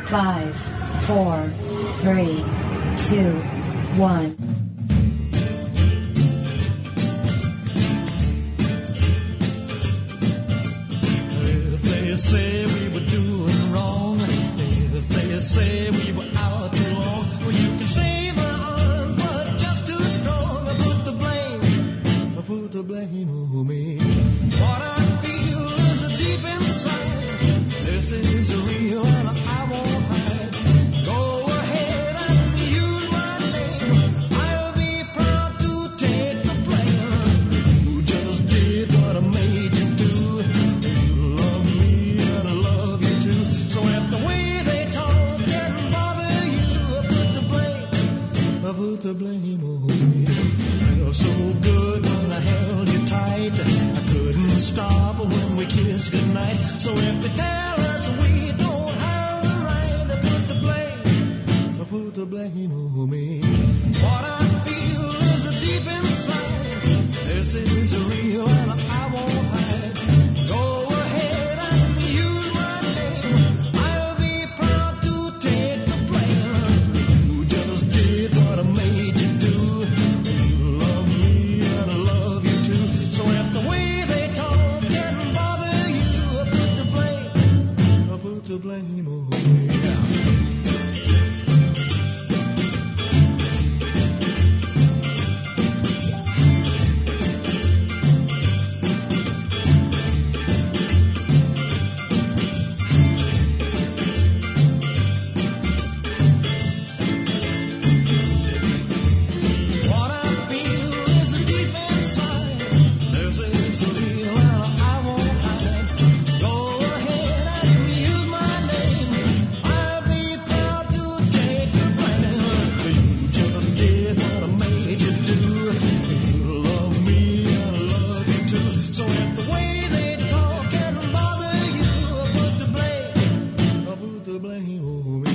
5, 4, 3, 2, 1. If they say we were doing wrong, if they say we were out too long, well, you can say my arm, but just too strong. I put the blame on me. What I feel is deep inside. This is real and I won't hide. Go ahead and use my name. I'll be proud to take the blame. You just did what I made you do. You love me and I love you too. So if the way they talk can bother you, I put the blame on me. Felt so good when I held you tight. I couldn't stop when we kissed goodnight. So if they tell us we don't have the right, I put the blame on me. What I feel is deep inside. This is real and I won't hide. Go ahead and use my name. I'll be proud to take the blame. You just did what I made you do. You love me and I love you too. So if the way they talk can bother you, I put the blame on me. What I feel is deep inside. This is real and I won't hide. Go ahead and use my name. I'll be proud to take the blame. You just did what I made you do. You love me and I love you too. So if the way they talk can bother you, I put the blame on me.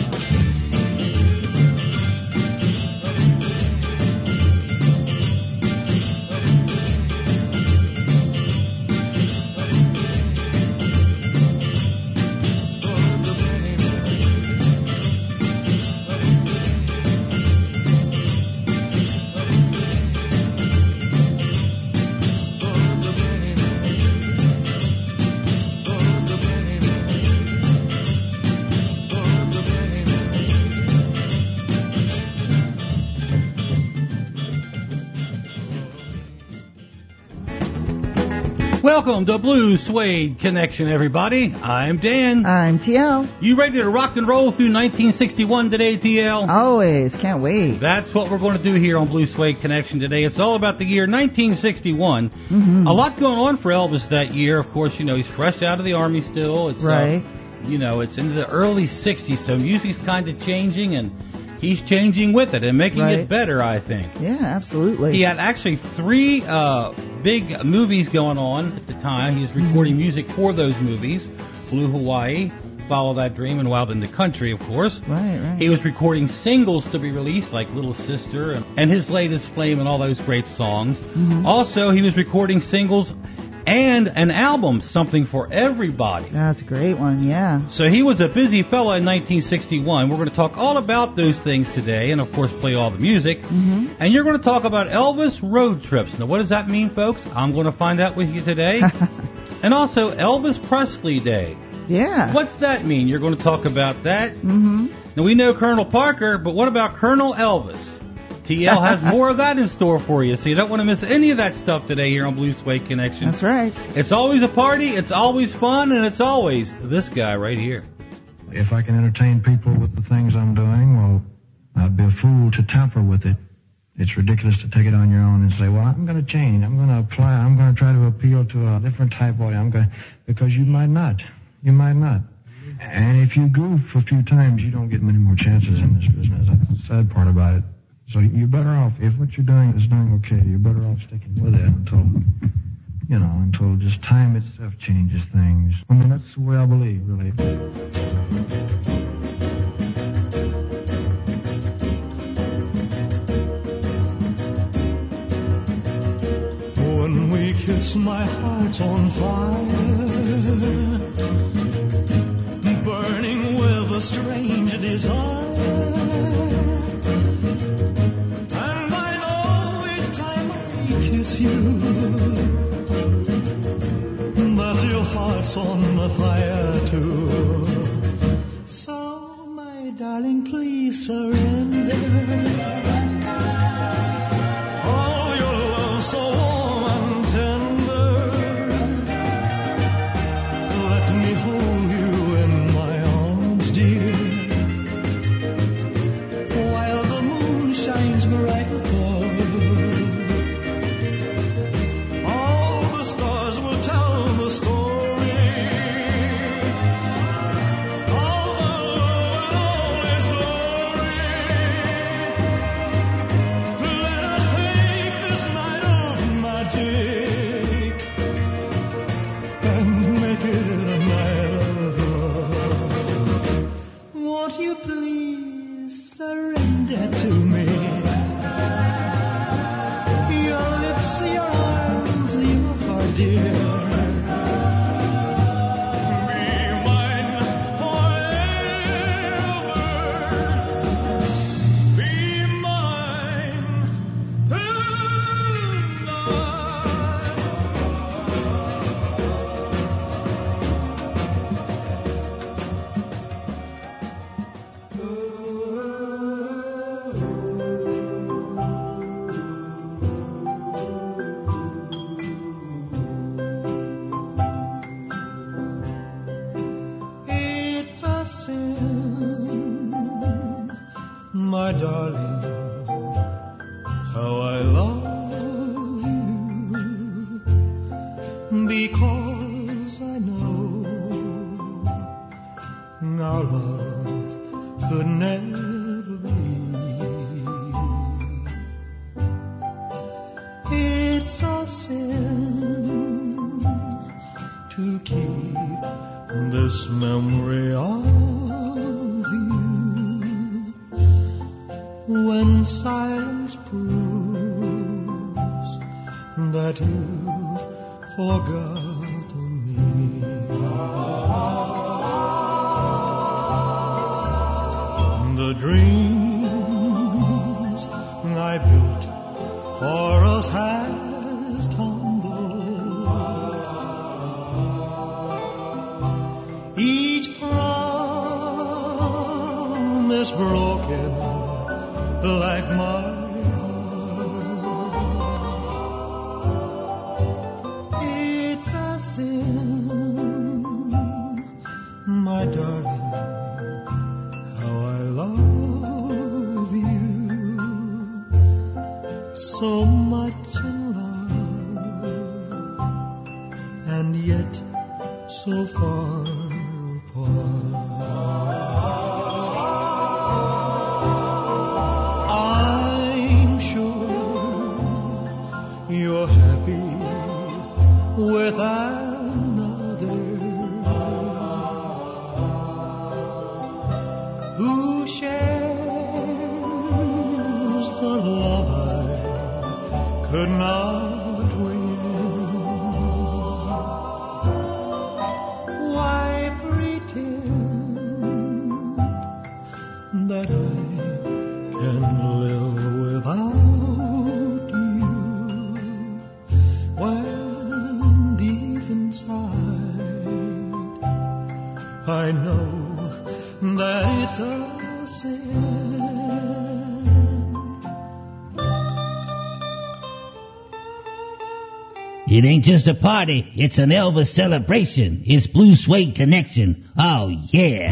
Welcome to Blue Suede Connection, everybody. I'm Dan. I'm TL. You ready to rock and roll through 1961 today, TL? Always. Can't wait. That's what we're going to do here on Blue Suede Connection today. It's all about the year 1961. Mm-hmm. A lot going on for Elvis that year. Of course, you know, he's fresh out of the Army still. It's, Right. You know, it's into the early 60s, so music's kind of changing, and he's changing with it and making Right. it better, I think. Yeah, absolutely. He had actually 3 big movies going on at the time. He was recording music for those movies. Blue Hawaii, Follow That Dream, and Wild in the Country, of course. Right. He was recording singles to be released, like Little Sister and his latest Flame and all those great songs. Mm-hmm. Also, he was recording singles and an album, Something for Everybody. That's a great one, yeah. So he was a busy fella in 1961. We're going to talk all about those things today and, of course, play all the music. Mm-hmm. And you're going to talk about Elvis road trips. Now, what does that mean, folks? I'm going to find out with you today. And also Elvis Presley Day. Yeah. What's that mean? You're going to talk about that. Mm-hmm. Now, we know Colonel Parker, but what about Colonel Elvis? TL has more of that in store for you, so you don't want to miss any of that stuff today here on Blue Suede Connection. That's right. It's always a party, it's always fun, and it's always this guy right here. If I can entertain people with the things I'm doing, well, I'd be a fool to tamper with it. It's ridiculous to take it on your own and say, well, I'm going to change. I'm going to apply. I'm going to try to appeal to a different type audience. Because you might not. You might not. And if you goof a few times, you don't get many more chances in this business. That's the sad part about it. So you're better off, if what you're doing is doing okay, you're better off sticking with it until just time itself changes things. I mean, that's the way I believe, really. When we kiss, my heart's on fire, burning with a strange desire. And I know each time I kiss you that your heart's on fire too. So, my darling, please surrender. Oh, your love so warm and tender. Let me hold you in my arms, dear, while the moon shines bright above. All the stars will tell the story. All the lonely story. Let us take this night of magic and make it a night of love. Won't you please surrender to me? Your lips, your arms, your heart, dear. Be mine forever. Be mine It's a sin, my darling, how I love you, because I know our love could never be. It's a sin to keep this memory of you when silence proves that you've forgotten me. The dreams I built for us has tumbled. Each promise broken like my heart. It's a sin, my darling, how I love you, so much in love, and yet so far I'm sure you're happy with another who shares the love I could not win. Why pretend that I can live without you when deep inside I know that it's a sin. It ain't just a party, it's an Elvis celebration. It's Blue Suede Connection. Oh, yeah.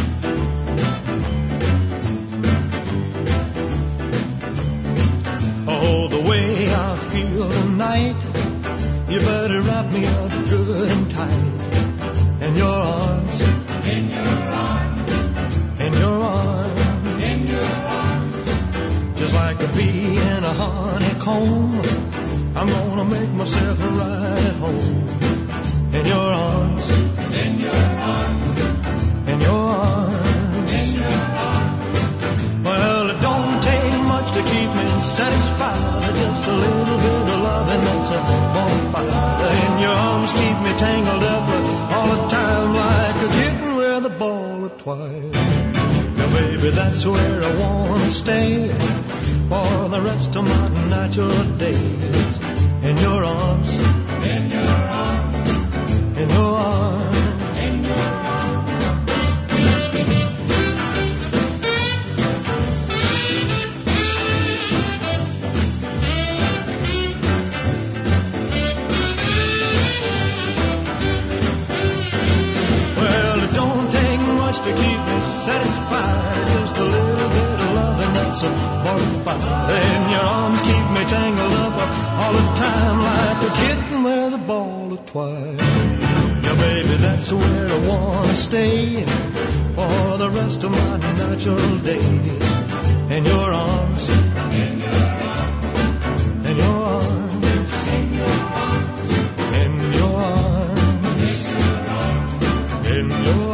Oh, the way I feel tonight, you better wrap me up good and tight. In your arms, in your arms, in your arms, in your arms. Just like a bee in a honeycomb, I'm gonna make myself right at home. In your arms, in your arms, in your arms, in your arms. Well, it don't take much to keep me satisfied. Just a little bit of love and that's a bonfire. In your arms keep me tangled up all the time like a kitten with a ball of twine. baby, that's where I wanna stay for the rest of my natural days. In your arms, in your arms, in your arms, in your arms. Well, it don't take much to keep me satisfied. Just a little bit of loving that's a mortified. In your arms keep me tangled up all the time like a kitten with a ball of twine. Yeah, baby, that's where I wanna stay for the rest of my natural days. In your arms, in your arms, in your arms, in your arms, in your arms, in your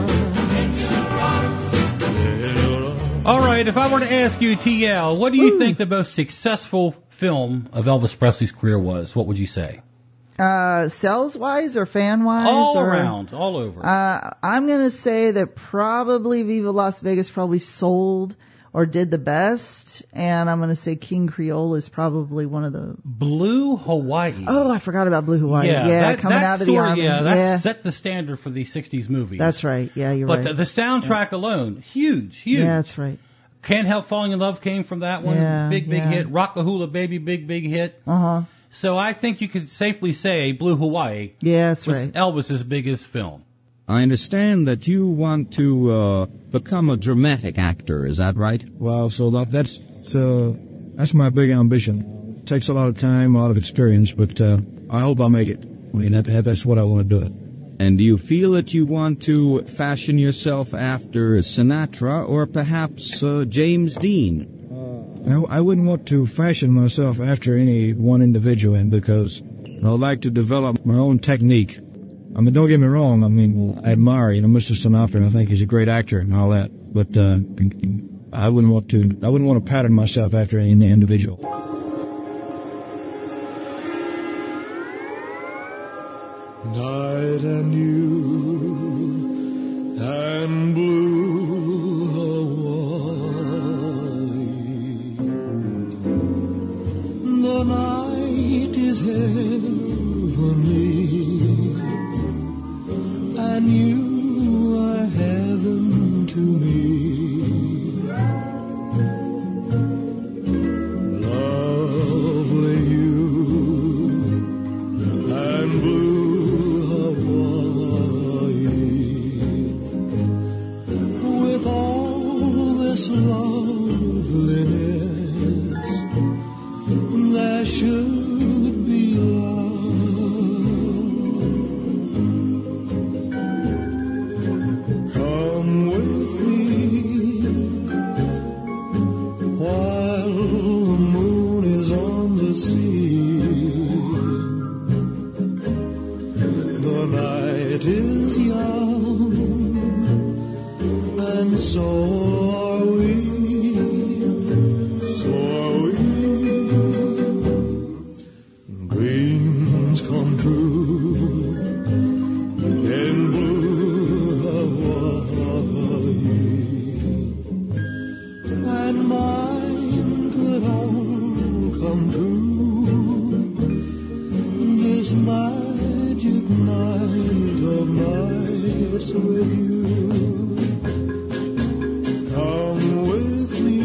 arms, in your arms. All right, if I were to ask you, TL, what do you think the most successful film of Elvis Presley's career was? What would you say? Sales-wise or fan-wise? All or, around, all over. I'm going to say that probably Viva Las Vegas probably sold or did the best, and I'm going to say King Creole is probably one of the... Blue Hawaii. Oh, I forgot about Blue Hawaii. that, coming out of the Army. Yeah, that set the standard for the 60s movies. That's right. Yeah, you're but right. But the soundtrack alone, huge. Yeah, that's right. Can't Help Falling in Love came from that one. Yeah, big hit. Rock-a-Hula Baby, big hit. Uh-huh. So I think you could safely say Blue Hawaii that's was right. Elvis's biggest film. I understand that you want to become a dramatic actor. Is that right? Well, so that's my big ambition. It takes a lot of time, a lot of experience, but I hope I'll make it. I mean, that's what I want to do it. And do you feel that you want to fashion yourself after Sinatra or perhaps James Dean? I wouldn't want to fashion myself after any one individual, because I like to develop my own technique. I mean, don't get me wrong. I mean, I admire, Mr. Sinatra, and I think he's a great actor and all that. But I wouldn't want to pattern myself after any individual. Night and you and blue Hawaii. The night is heavenly, and you are heaven to me. Lovely you and blue Hawaii. With all this loveliness, there should be love. Come with me while the moon is on the sea. The night is young, and so are we. So are we. Dreams come true in blue Hawaii, and mine could all come true. This magic night of nights with you. Come with me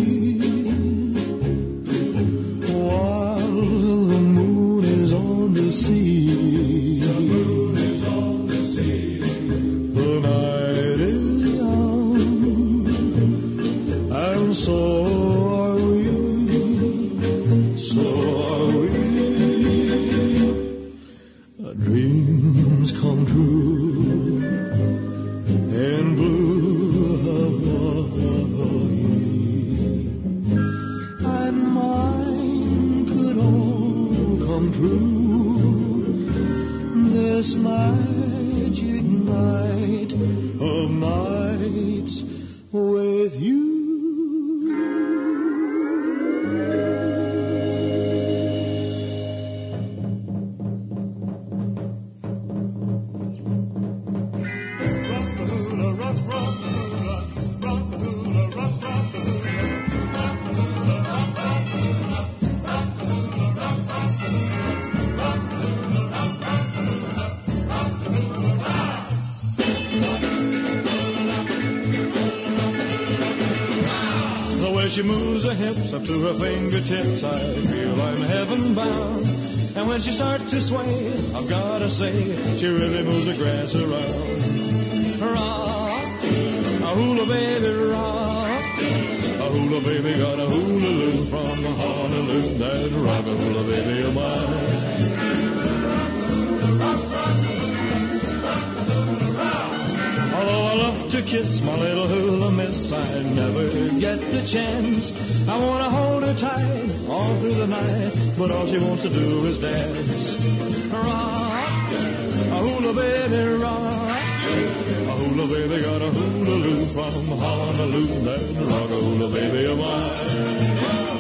while the moon is on the sea. The night is young, and so are we. So are we. Dreams come true in blue Hawaii, and mine could all come true. This magic night of nights with you. Rock the hula, rock the hula, rock the hula, rock she moves her hips up to her fingertips, I feel I'm heaven bound. And when she starts to sway, I've gotta say, she really moves the grass around. Rock, a hula baby, rock. A hula baby got a hula-loo from Honolulu. That rock a hula baby of mine. Although I love to kiss my little hula miss, I never get the chance. I want to hold her tight all through the night, but all she wants to do is dance. Rock, a hula baby, rock. A hula baby got a hula-loo from Honolulu. That rock a hula baby of mine.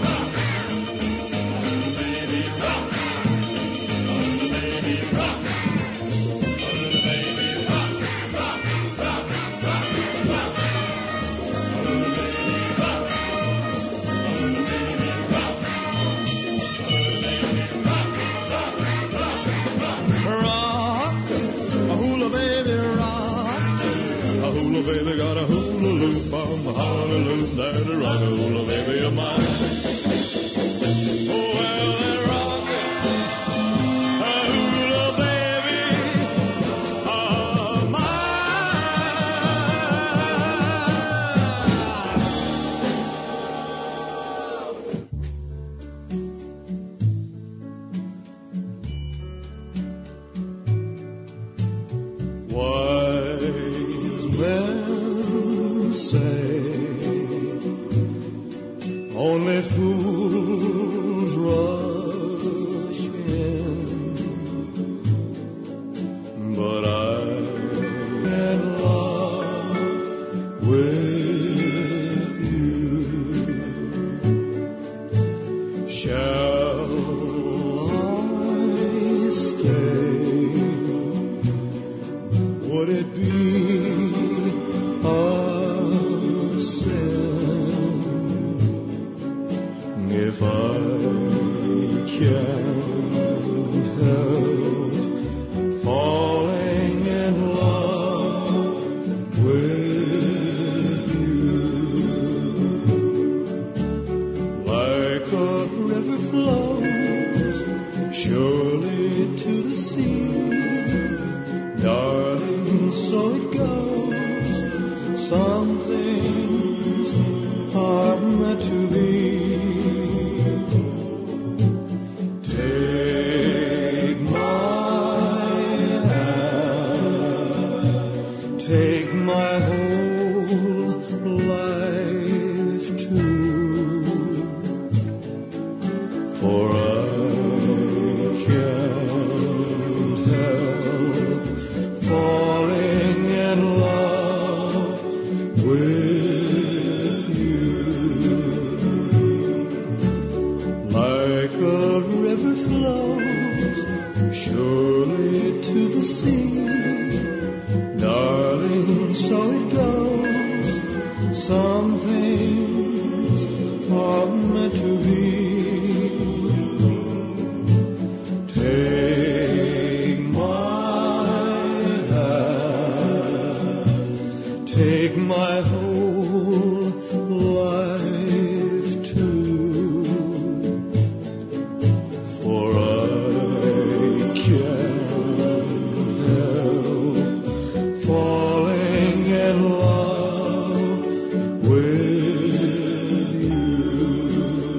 Baby got a hula-loo from Honolulu. That rock a hula baby of mine. Oh, well, that rock a hula baby of mine. Wise men say only fools rush in, but I'm in love with you. Shall I stay? Would it be a sin if I can't help falling in love with you? Like a river flows surely to the sea, darling, so it goes. Some things are meant to be. Take my hand, take my whole life too, for I can't help falling in love with you. Like a river flows surely to the sea, darling, so it goes. Some things are meant to be. Take my hand, take my whole life too, for I can't help falling in love with you,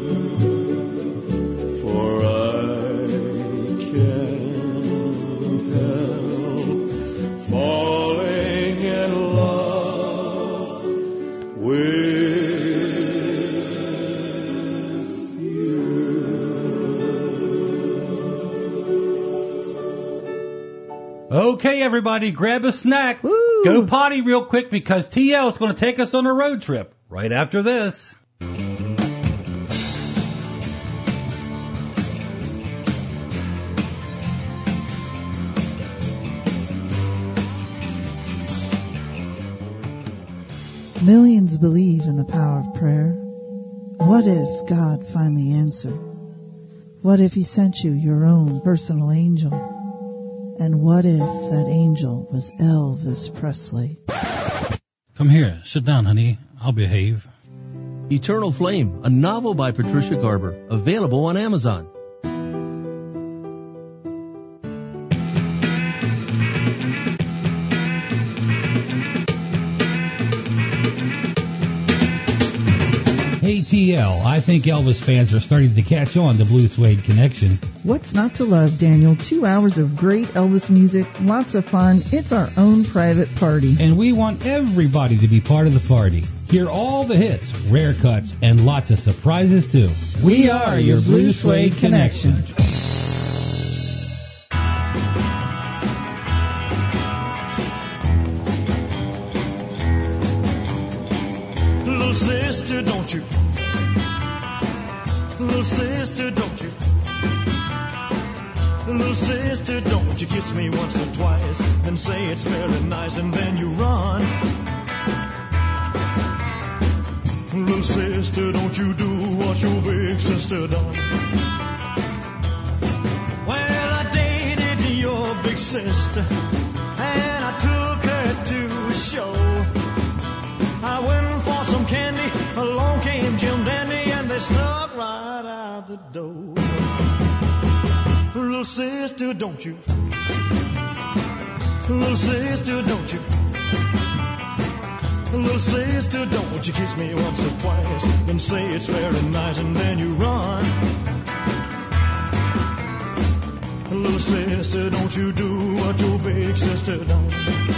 for I can't help falling in love with you. Okay, everybody, grab a snack. Woo. Go potty real quick because TL is going to take us on a road trip right after this. Millions believe in the power of prayer. What if God finally answered? What if He sent you your own personal angel? And what if that angel was Elvis Presley? Come here. Sit down, honey. I'll behave. Eternal Flame, a novel by Patricia Garber, available on Amazon. ATL, I think Elvis fans are starting to catch on to Blue Suede Connection. What's not to love, Daniel? 2 hours of great Elvis music, lots of fun. It's our own private party. And we want everybody to be part of the party. Hear all the hits, rare cuts, and lots of surprises too. We are your Blue Suede Connection. Little sister, don't you? Little sister, don't you? Little sister, don't you kiss me once or twice and say it's very nice and then you run. Little sister, don't you do what your big sister done. Well, I dated your big sister and I took her to a show. I went for some candy, along came Jim Dandy, and they snuck right out the door. Little sister, don't you? Little sister, don't you? Little sister, don't you kiss me once or twice and say it's very nice and then you run. Little sister, don't you do what your big sister done.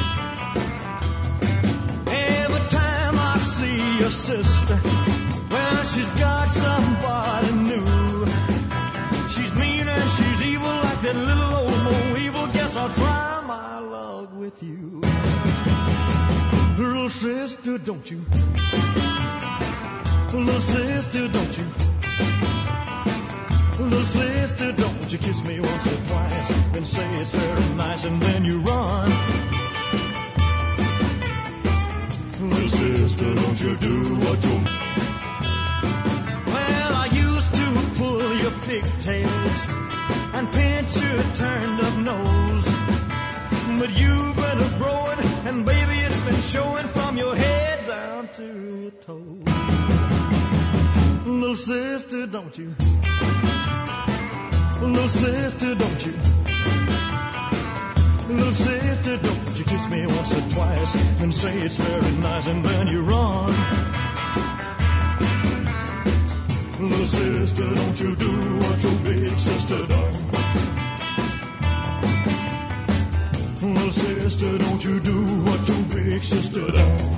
See your sister, well, she's got somebody new. She's mean and she's evil like that little old Mo Evil. Guess I'll try my luck with you. Little sister, don't you? Little sister, don't you? Little sister, don't you kiss me once or twice and say it's very nice and then you run. Little sister, don't you do what you... Well, I used to pull your pigtails and pinch your turned up nose. But you've been growing and baby it's been showing from your head down to your toes. Little sister, don't you? Little sister, don't you? Little sister, don't you kiss me once or twice and say it's very nice and then you run. Little sister, don't you do what your big sister done. Little sister, don't you do what your big sister done.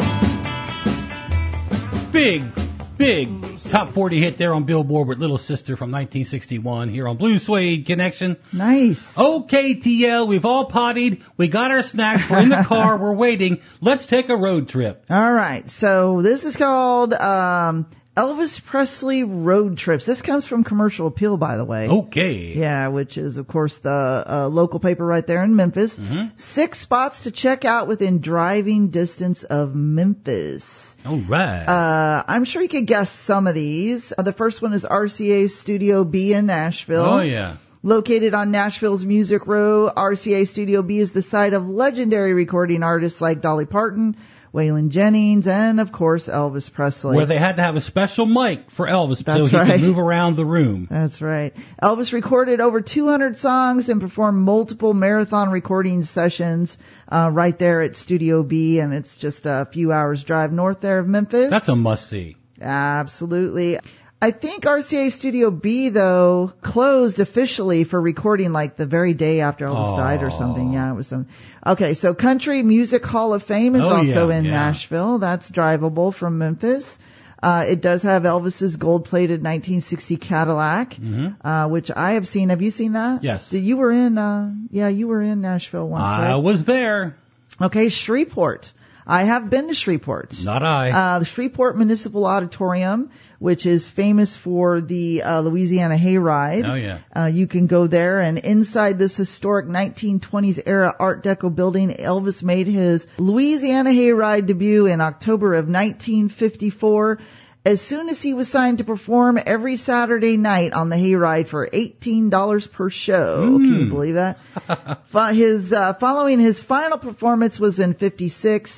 Big top 40 hit there on Billboard with Little Sister from 1961 here on Blue Suede Connection. Nice. Okay, TL, we've all pottied. We got our snacks. We're in the car. We're waiting. Let's take a road trip. All right. So this is called Elvis Presley Road Trips. This comes from Commercial Appeal, by the way. Okay. Yeah, which is, of course, the local paper right there in Memphis. Mm-hmm. 6 spots to check out within driving distance of Memphis. All right. I'm sure you could guess some of these. The first one is RCA Studio B in Nashville. Oh, yeah. Located on Nashville's Music Row, RCA Studio B is the site of legendary recording artists like Dolly Parton, Waylon Jennings, and, of course, Elvis Presley. Where they had to have a special mic for Elvis That's so he right. could move around the room. That's right. Elvis recorded over 200 songs and performed multiple marathon recording sessions right there at Studio B, and it's just a few hours drive north there of Memphis. That's a must-see. Absolutely. I think RCA Studio B, though, closed officially for recording like the very day after Elvis died or something. Yeah, it was some. Okay, so Country Music Hall of Fame is also in Nashville. That's drivable from Memphis. It does have Elvis's gold-plated 1960 Cadillac, which I have seen. Have you seen that? Yes. You were in, you were in Nashville once, right? I was there. Okay, Shreveport. I have been to Shreveport. Not I. The Shreveport Municipal Auditorium, which is famous for the Louisiana Hayride. Oh, yeah. You can go there, and inside this historic 1920s era Art Deco building, Elvis made his Louisiana Hayride debut in October of 1954. As soon as he was signed to perform every Saturday night on the Hayride for $18 per show. Can you believe that? Following his final performance was in 56.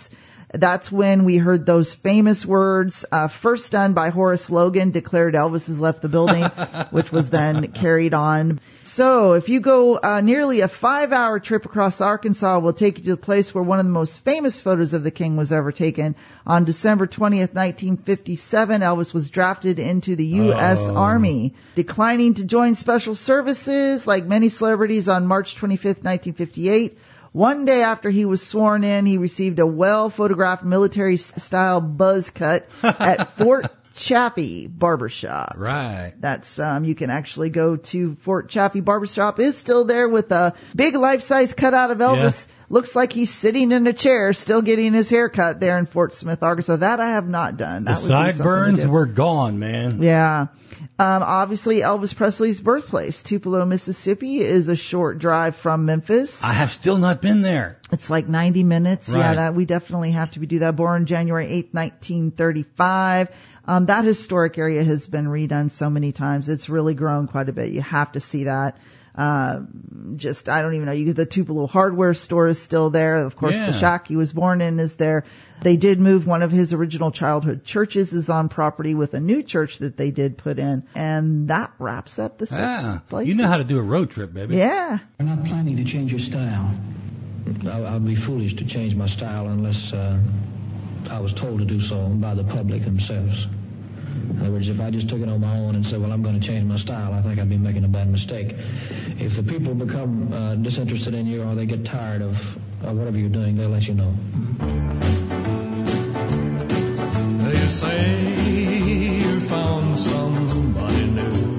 That's when we heard those famous words, first done by Horace Logan, declared Elvis has left the building, which was then carried on. So if you go nearly a 5-hour trip across Arkansas, we'll take you to the place where one of the most famous photos of the king was ever taken. On December 20th, 1957, Elvis was drafted into the U.S. Army, declining to join special services like many celebrities on March 25th, 1958. One day after he was sworn in, he received a well-photographed military-style buzz cut at Fort Chaffee Barbershop. Right. That's, you can actually go to Fort Chaffee Barbershop. Is still there with a big life-size cutout of Elvis. Yeah. Looks like he's sitting in a chair, still getting his hair cut there in Fort Smith, Arkansas. That I have not done. The sideburns were gone, man. Yeah. Obviously, Elvis Presley's birthplace, Tupelo, Mississippi, is a short drive from Memphis. I have still not been there. It's like 90 minutes. Right. Yeah, we definitely have to do that. Born January 8th, 1935. That historic area has been redone so many times. It's really grown quite a bit. You have to see that. I don't even know. The Tupelo hardware store is still there. Of course, the shack he was born in is there. They did move one of his original childhood churches is on property with a new church that they did put in. And that wraps up the 6 places. You know how to do a road trip, baby. Yeah. I'm not planning to change your style. I'd be foolish to change my style unless I was told to do so by the public themselves. In other words, if I just took it on my own and said, well, I'm going to change my style, I think I'd be making a bad mistake. If the people become disinterested in you or they get tired of whatever you're doing, they'll let you know. They say you found somebody new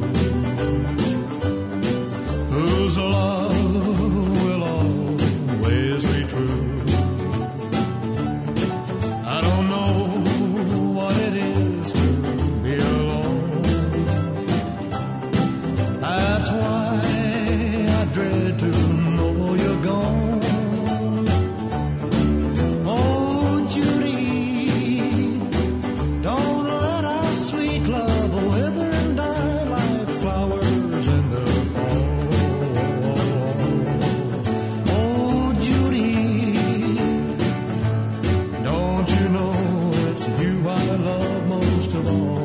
whose love will always be true. I don't know what it is to be alone. That's why I dread to know you're gone. Oh, Judy, don't let our sweet love wither and die like flowers in the fall. Oh, Judy, don't you know it's you I love most of all?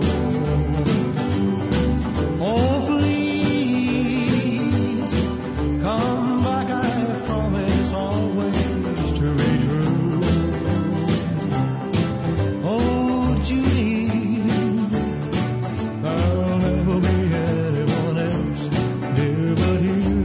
Oh, please, come back, I promise always to be true. Oh, Judy, there'll never be anyone else dear but you.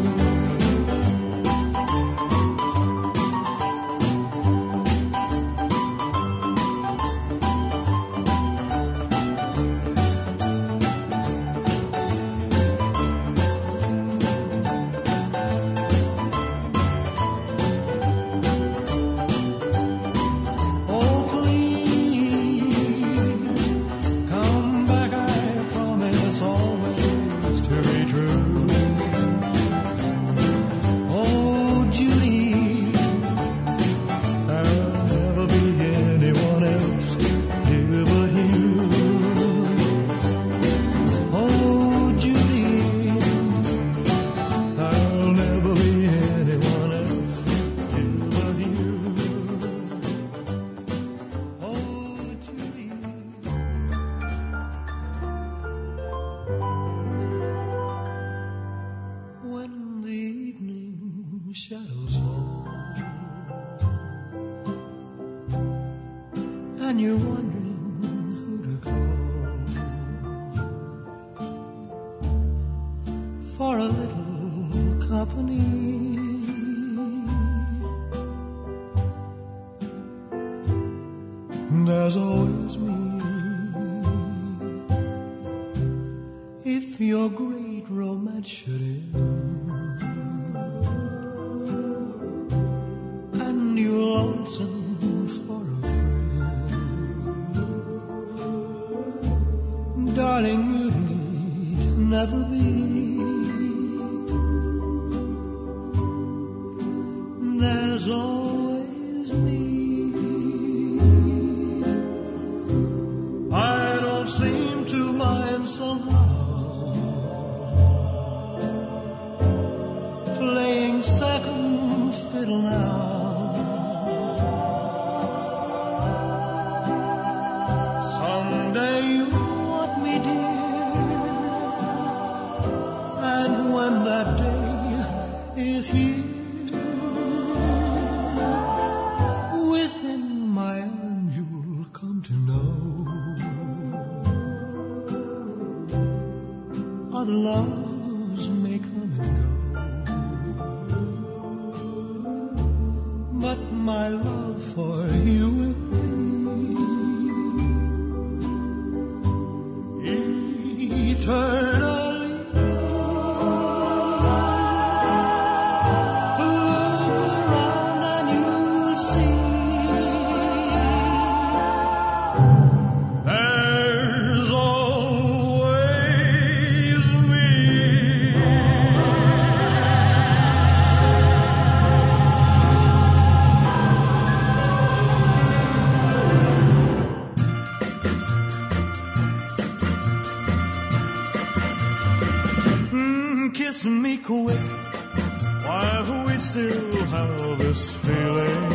Oh, please, come back, I promise always to be true. Oh, Judy, there'll never be anyone else here but you. Oh, Judy, there'll never be anyone else here but you. Oh, Judy. When the evening shadows fall and you're wondering who to call for a little company, there's always me. If your great romance should end and you're lonesome for a friend, darling, you need never be. There's always me. I don't seem to mind somehow playing second fiddle now my love for you will be eternally. Look around and you'll see there's always me. Kiss me quick while we still have this feeling.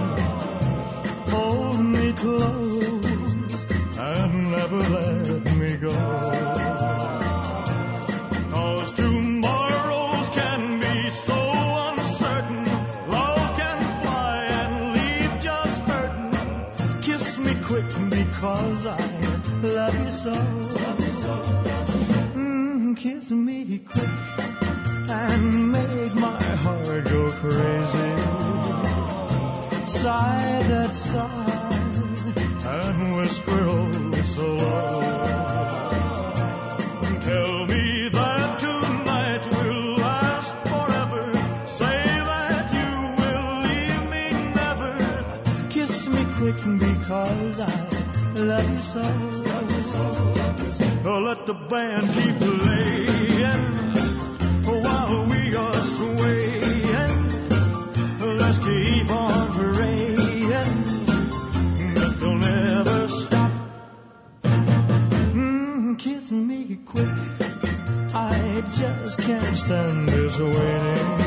Hold me close and never let me go. 'Cause tomorrows can be so uncertain. Love can fly and leave just hurting. Kiss me quick because I love you so. Kiss me quick and make my heart go crazy. Sigh that sigh and whisper oh so low. Tell me that tonight will last forever. Say that you will leave me never. Kiss me quick because I love you so. Oh, let the band keep playing while we are swaying. Let's keep on praying that they'll never stop. Kiss me quick, I just can't stand this waiting.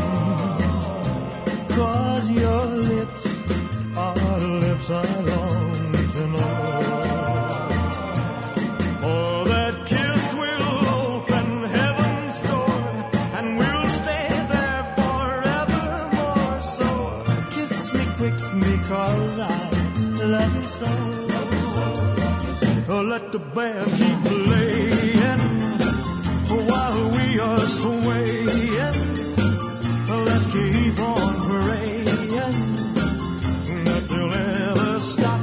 'Cause your lips are lips I long to know. For that kiss will open heaven's door, and we'll stay there forevermore. So kiss me quick because I love you so. Oh, let the band keep playing while we are swaying. Let's keep on praying that they'll never stop.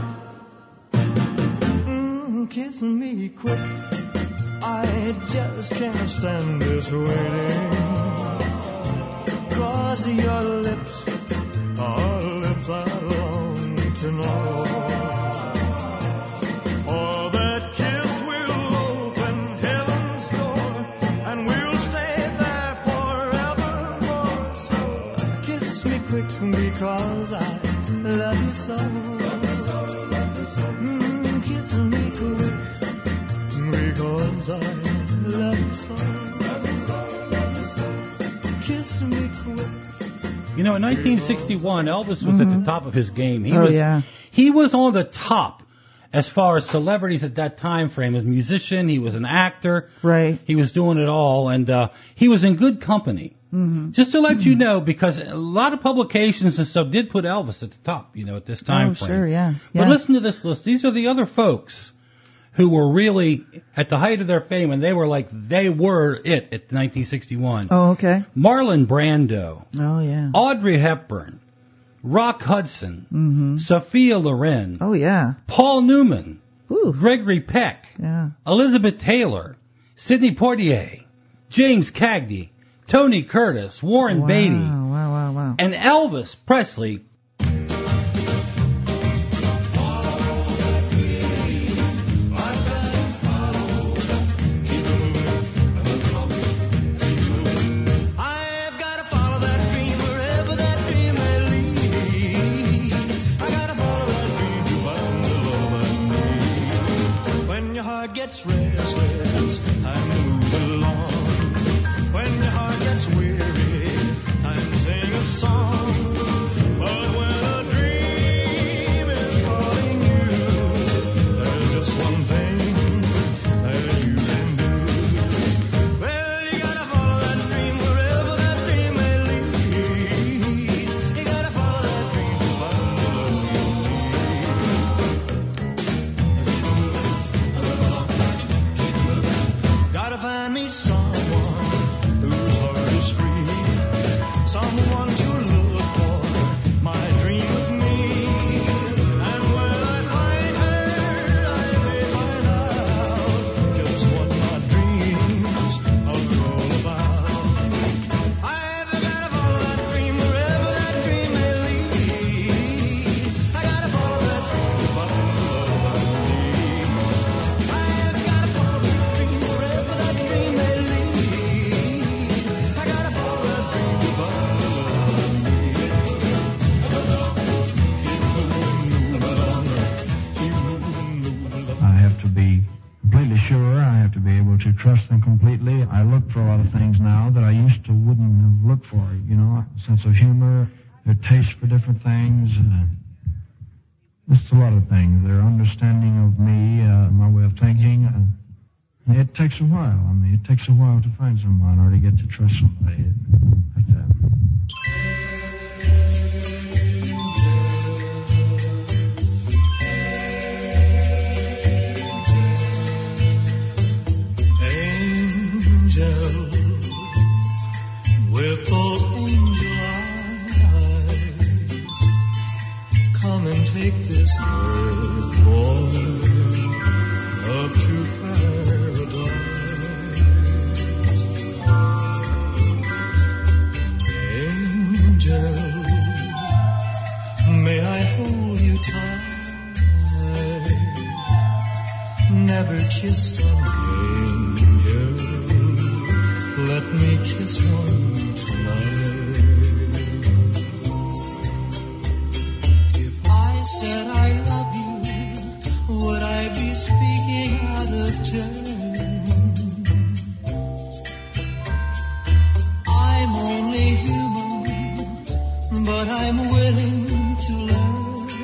Kiss me quick, I just can't stand this waiting. 'Cause your lips are lips I long to know. For that kiss will open heaven's door, and we'll stay there forevermore. So kiss me quick because I love you so. Kiss me quick because I love you so. Kiss me quick. You know, in 1961, Elvis was at the top of his game. He was on the top as far as celebrities at that time frame. As a musician, he was an actor. Right. He was doing it all, and he was in good company. Mm-hmm. Just to let you know, because a lot of publications and stuff did put Elvis at the top, you know, at this time frame. Sure, yeah. But listen to this list. These are the other folks who were really at the height of their fame, and they were it at 1961. Oh, okay. Marlon Brando. Oh, yeah. Audrey Hepburn. Rock Hudson. Sophia Loren. Oh, yeah. Paul Newman. Ooh. Gregory Peck. Yeah. Elizabeth Taylor. Sidney Poitier. James Cagney. Tony Curtis. Warren Beatty. Wow. And Elvis Presley. Gets restless, I move along. When your heart gets weary, I sing a song. But sense of humor, their taste for different things. Just a lot of things. Their understanding of me, my way of thinking. It takes a while. I mean, it takes a while to find someone or to get to trust somebody like that. With those angel eyes, come and take this earth, boy, up to paradise. Angel, may I hold you tight? Never kissed an angel, let me kiss one tonight. If I said I love you, would I be speaking out of turn? I'm only human, but I'm willing to learn.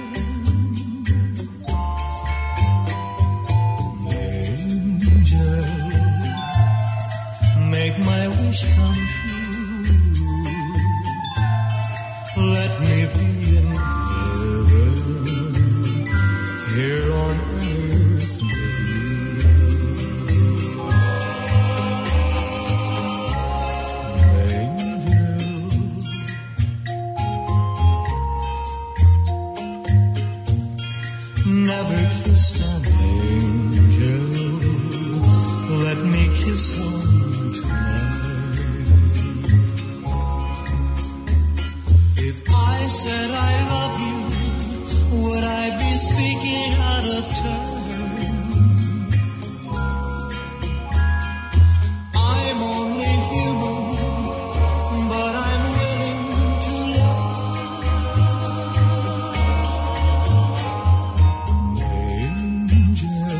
Angel, make my wish come true. Let me be in heaven, here on earth with you. Angel, never kissed an angel, let me kiss one tonight. If I said I love you, would I be speaking out of turn? I'm only human, but I'm willing to love. Angel,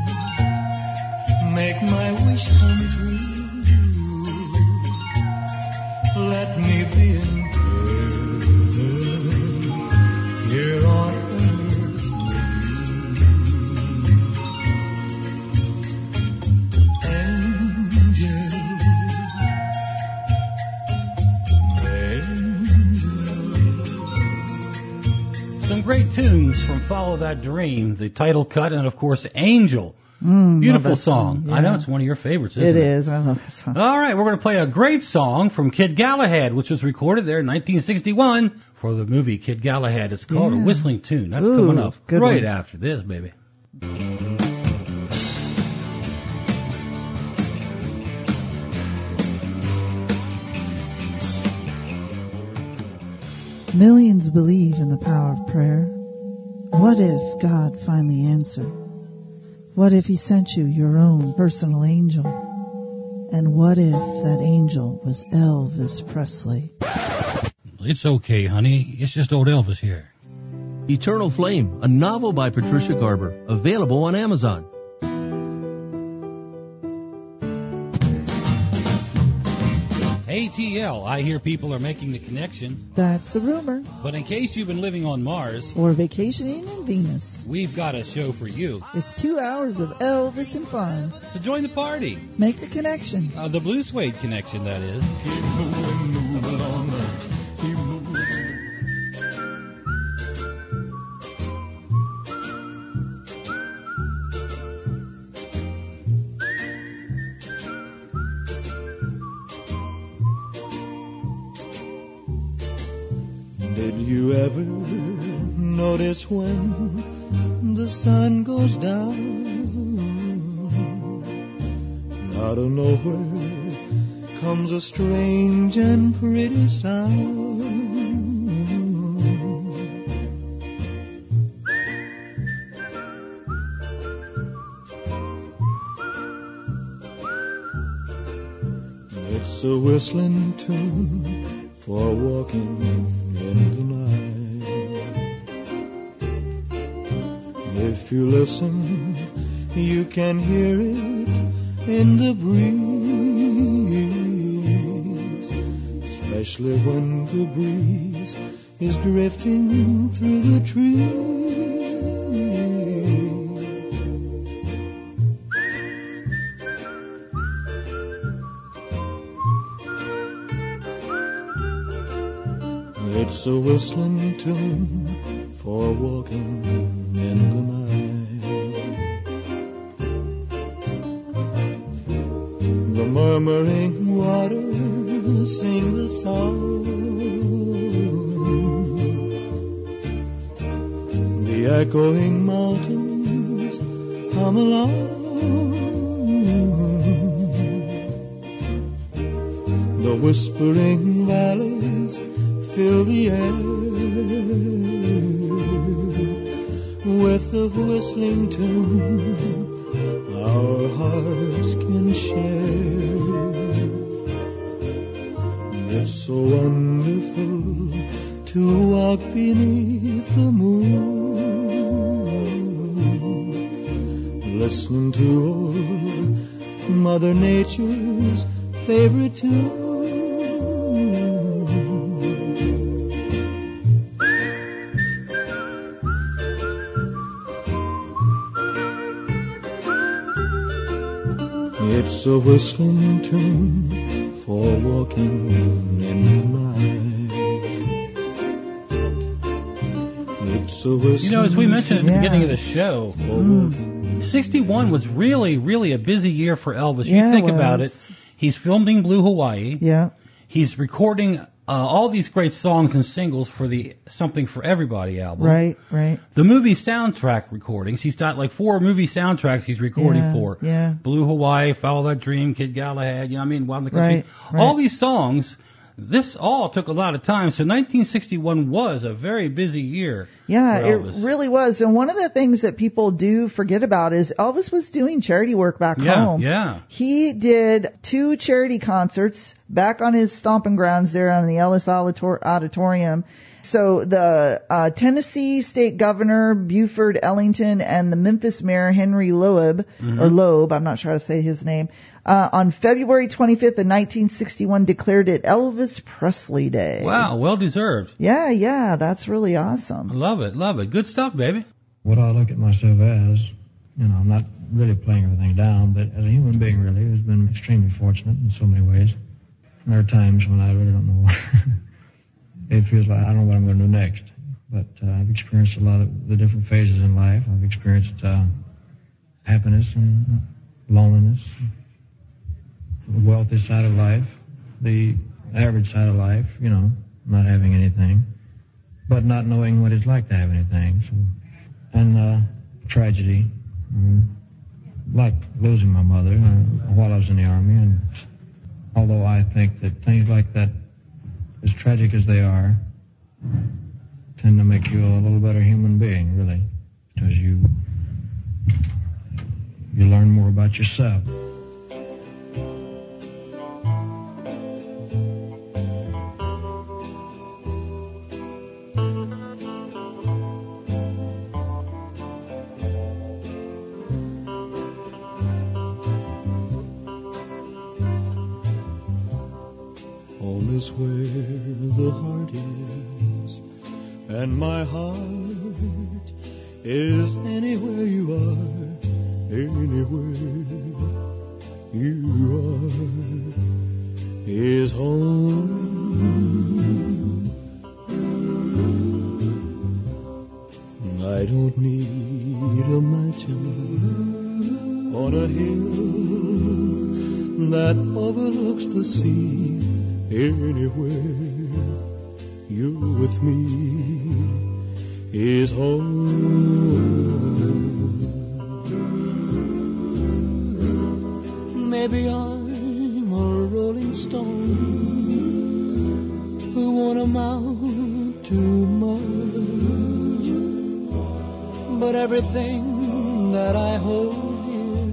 make my wish come true. Let me be in heaven, here on earth with you. Angel. Some great tunes from Follow That Dream, the title cut, and of course, Angel. Beautiful song. Yeah. I know it's one of your favorites, isn't it? It is. I love that song. All right, we're going to play a great song from Kid Galahad, which was recorded there in 1961 for the movie Kid Galahad. It's called A Whistling Tune. That's coming up right after this, baby. Millions believe in the power of prayer. What if God finally answered? What if he sent you your own personal angel? And what if that angel was Elvis Presley? It's okay, honey. It's just old Elvis here. Eternal Flame, a novel by Patricia Garber, available on Amazon. ATL, I hear people are making the connection. That's the rumor. But in case you've been living on Mars or vacationing in Venus, we've got a show for you. It's 2 hours of Elvis and fun. So join the party. Make the connection. The Blue Suede connection, that is. Keep moving on. Keep moving. Did you ever notice when the sun goes down? Out of nowhere comes a strange and pretty sound. It's a whistling tune for walking in the night. If you listen, you can hear it in the breeze, especially when the breeze is drifting through the trees. It's a whistling tune for walking in the night. The murmuring waters sing the song. The echoing mountains hum along. The whispering valleys fill the air with the whistling tune our hearts can share. It's so wonderful to walk beneath the moon, listening to old Mother Nature's favorite tune. It's a whistling tune for walking in the night. It's a whistling. You know, as we mentioned at the beginning of the show, 61 was really, really a busy year for Elvis. You think about it. He's filming Blue Hawaii. Yeah. He's recording all these great songs and singles for the Something for Everybody album. Right, right. The movie soundtrack recordings. He's got like 4 movie soundtracks he's recording for. Yeah. Blue Hawaii, Follow That Dream, Kid Galahad, you know what I mean? Wild in the Country. Right. All these songs, this all took a lot of time. So 1961 was a very busy year. Yeah, for it Elvis. really was. And one of the things that people do forget about is Elvis was doing charity work back home. Yeah. He did 2 charity concerts back on his stomping grounds there on the Ellis Auditorium. So the Tennessee State Governor Buford Ellington and the Memphis Mayor Henry Loeb, or Loeb, I'm not sure how to say his name, on February 25th of 1961 declared it Elvis Presley Day. Wow, well deserved. Yeah, that's really awesome. Love it. Good stuff, baby. What I look at myself as, you know, I'm not really playing everything down, but as a human being really, who's been extremely fortunate in so many ways. There are times when I really don't know. It feels like I don't know what I'm going to do next. But I've experienced a lot of the different phases in life. I've experienced happiness and loneliness, the wealthy side of life, the average side of life, you know, not having anything, but not knowing what it's like to have anything. So, and tragedy, like losing my mother while I was in the Army. And although I think that things like that, as tragic as they are, tend to make you a little better human being, really, because you learn more about yourself. Home is where the heart is, and my heart is anywhere you are, anywhere you are is home. I don't need a mansion on a hill that overlooks the sea. Anywhere you're with me is home. Maybe I'm a rolling stone who won't amount to much, but everything that I hold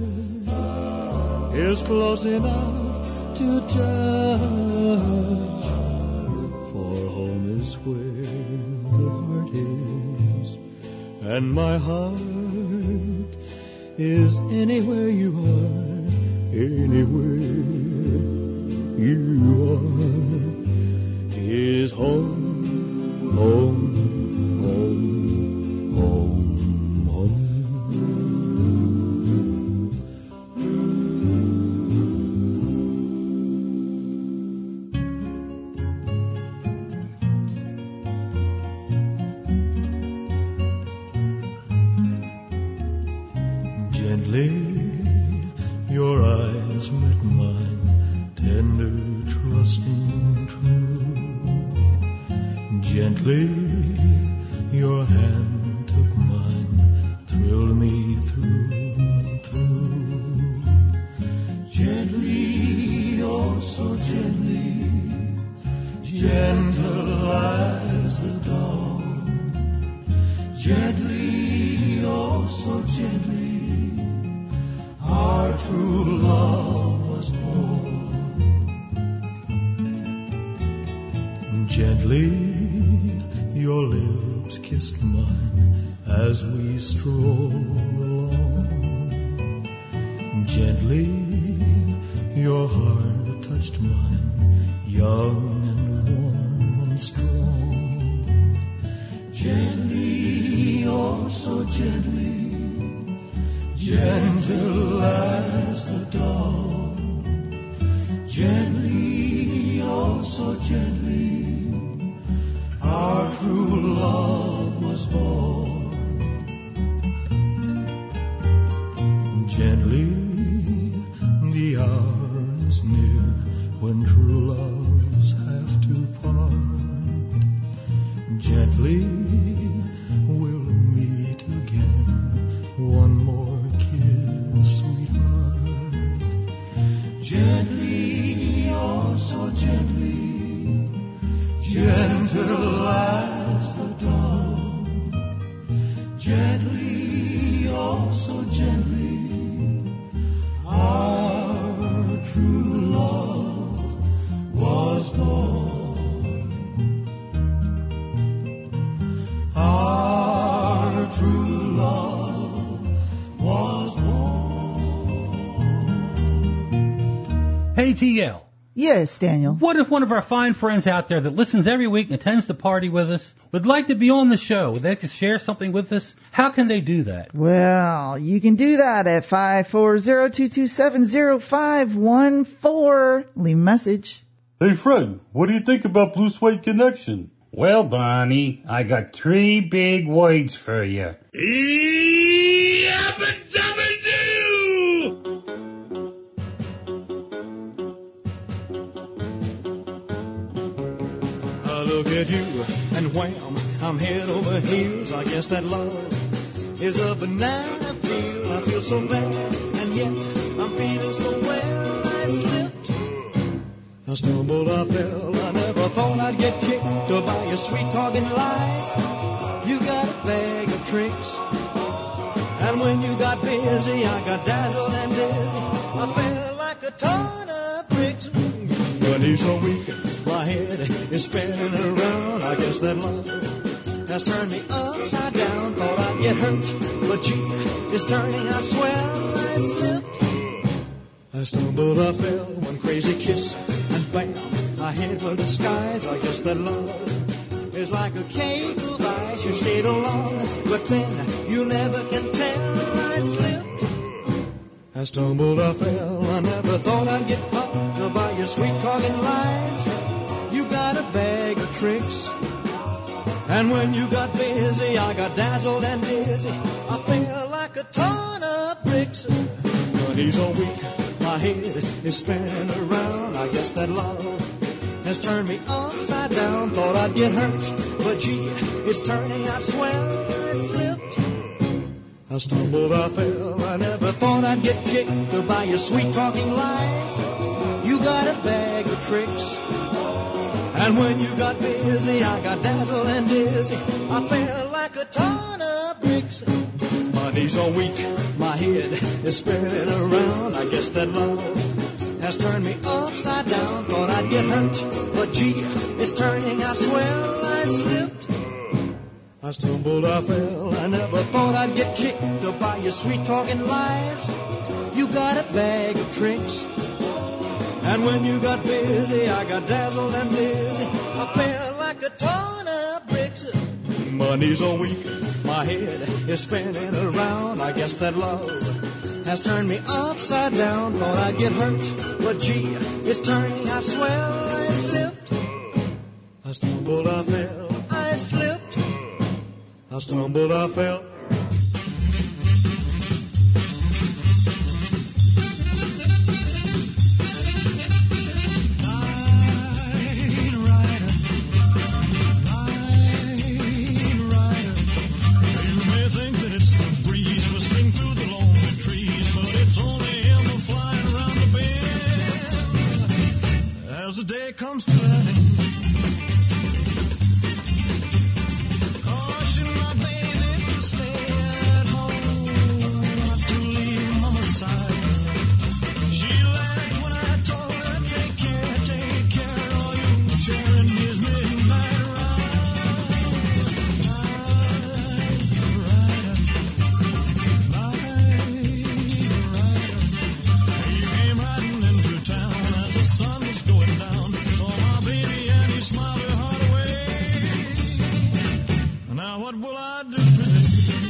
dear is close enough to touch, for home is where the heart is, and my heart is anywhere you are, anywhere you are home, home, home, home, home. Gently, your eyes met mine, tender, trusting, true. Gently, your hand took mine, thrilled me through and through. Gently, oh so gently, gentle as the dawn. Gently, oh so gently, our true love was born. Gently, your lips kissed mine as we strolled along. Gently, your heart touched mine, young and warm and strong. Gently, oh so gently, gentle as the dawn. Gently, oh so gently, our true love was born. Gently, the hour is near when true loves have to part. Gently, we'll meet again, one more kiss, sweetheart. Gently, oh so gently, gentle as the dawn. Gently, oh so gently, our true love was born. Our true love was born. Hey, TL. Yes, Daniel. What if one of our fine friends out there that listens every week and attends the party with us would like to be on the show? Would they like to share something with us? How can they do that? Well, you can do that at 540-227-0514. Leave a message. Hey, friend, what do you think about Blue Suede Connection? Well, Barney, I got 3 big words for you. Look at you, and wham, I'm head over heels. I guess that love is a banana peel. I feel so bad, and yet I'm feeling so well. I slipped, I stumbled, I fell. I never thought I'd get kicked by your sweet talking lies. You got a bag of tricks, and when you got busy, I got dazzled and dizzy. I felt like a ton of bricks. My knees are weak, my head is spinning around. I guess that love has turned me upside down. Thought I'd get hurt, but gee, it's turning out swell. I slipped, I stumbled, I fell. One crazy kiss, and bam, I hit for the skies. I guess that love is like a cake of ice. You stayed along, but then you never can tell. I slipped, I stumbled, I fell. I never thought I'd get caught by your sweet talking lies. You got a bag of tricks, and when you got busy, I got dazzled and dizzy. I felt like a ton of bricks. My knees are weak, my head is spinning around. I guess that love has turned me upside down. Thought I'd get hurt, but gee, it's turning out swell. I slipped, I stumbled, I fell. I never thought I'd get kicked by your sweet talking lies. You got a bag of tricks, and when you got busy, I got dazzled and dizzy. I felt like a ton of bricks. My knees are weak, my head is spinning around. I guess that love has turned me upside down. Thought I'd get hurt, but gee, it's turning out swell. I slipped, I stumbled, I fell. I never thought I'd get kicked by your sweet talking lies. You got a bag of tricks, and when you got busy, I got dazzled and dizzy. I felt like like a ton of bricks. My knees are weak, my head is spinning around. I guess that love has turned me upside down. Thought I'd get hurt, but gee, it's turning. I swear I slipped, I stumbled, I fell. I slipped, I stumbled, I fell. Comes to an end. Caution my baby to stay at home, not to leave mama's side. She laughed when I told her, take care, all you sharing his midnight ride. He came riding into town as the sun was going down. Smiled her heart away. Now what will I do today?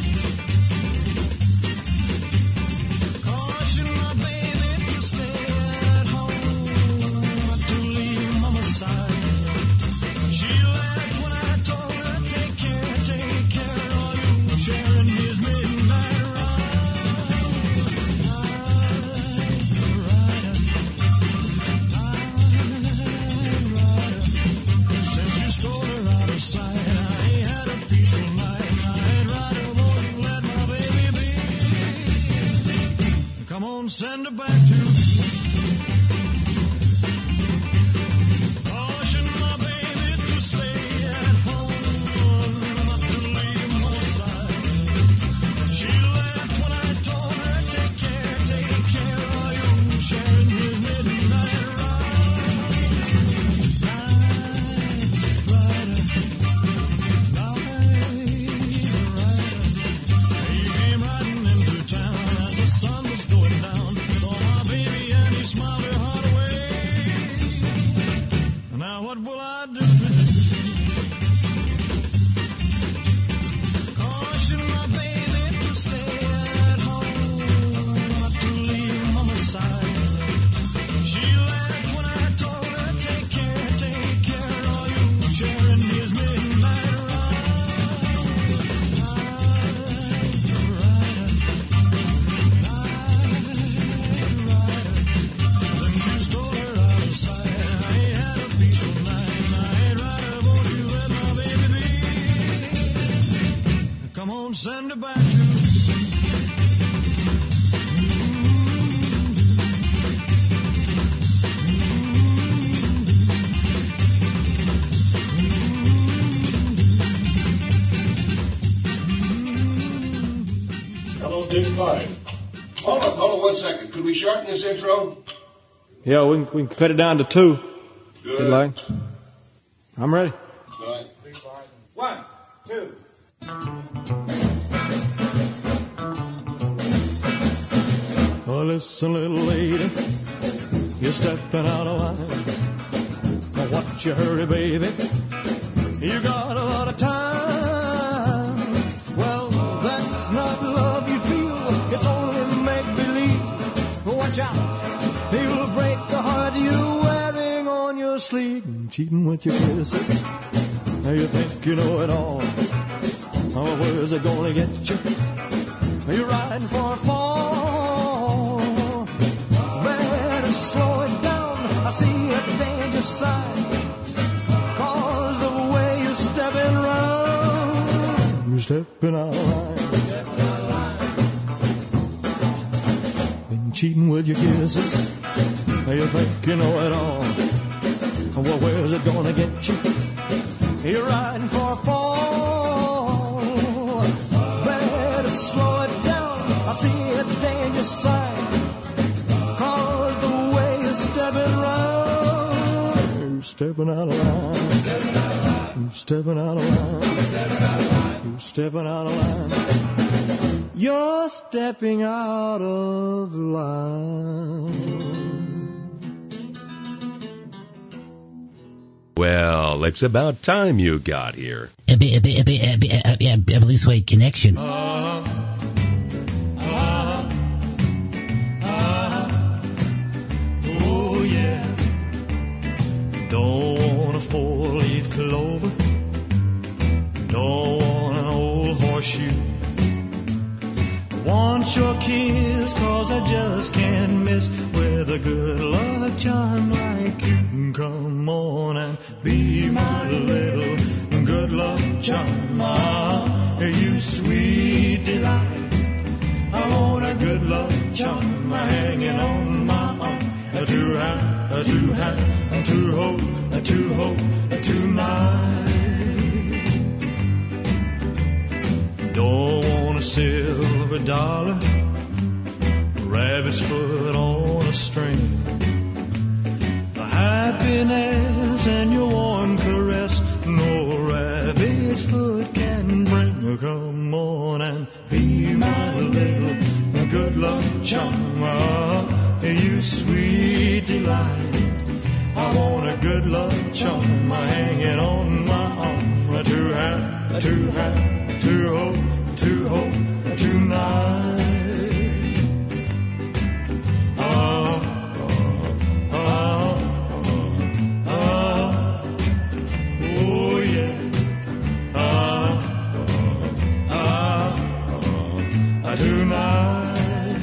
Caution my baby to stay at home, not to leave mama's side. She laughed when I told her, take care, all you sharing his midnight ride. Stole her out of sight. I ain't had a peaceful night. I ain't right, won't let my baby be. Come on, send her back to me. Caution my baby to stay at home, not to leave my side. She laughed when I told her, take care, all you sharing his midnight ride. Smiled her heart away. Now what will I do today? Caution my baby to stay at home, not to leave mama's side. She laughed when I told her, take care, all you sharing his midnight ride. Stole her out of sight. I ain't had a peaceful night. I ain't right, won't you let my baby be? Come on, send her back to me. Hello, Dick Clyde. Hold on 1 second. Could we shorten this intro? Yeah, we can cut it down to 2. Good. Like. I'm ready. All right. 1, 2. Oh, listen, little lady, you're stepping out of line. Oh, watch your hurry, baby. You got a lot of time. Well, that's not love you feel. It's only make-believe. Watch out. He'll break the heart you're wearing on your sleeve. Cheating with your kisses. Now you think you know it all. Oh, where's it gonna get you? You're riding for a fall. Better slow it down. I see a danger sign. Cause the way you're stepping round, you're stepping out of line. Cheating with your kisses. You think you know it all. Well, where's it gonna get you? You're riding for a fall. Better slow it down. I see a danger sign. Cause the way you're stepping round, you're stepping out of line. You're stepping out of line. You're stepping out of line. You're stepping out of line. Well, it's about time you got here. Blue Suede Connection. Oh yeah. Don't want a four-leaf clover. Don't want an old horseshoe. Want your kiss, 'cause I just can't miss with a good luck charm like you. Come on and be my little good luck charm. You sweet delight. I want a good luck charm hanging on my arm. To have, to hold tonight. Don't want a silver dollar, rabbit's foot on a string. The happiness and your warm caress, no rabbit's foot can bring. Come on and be my little good luck charm. You sweet delight. I want a good luck charm hanging on my arm. To have, to hold tonight. Oh yeah. Tonight.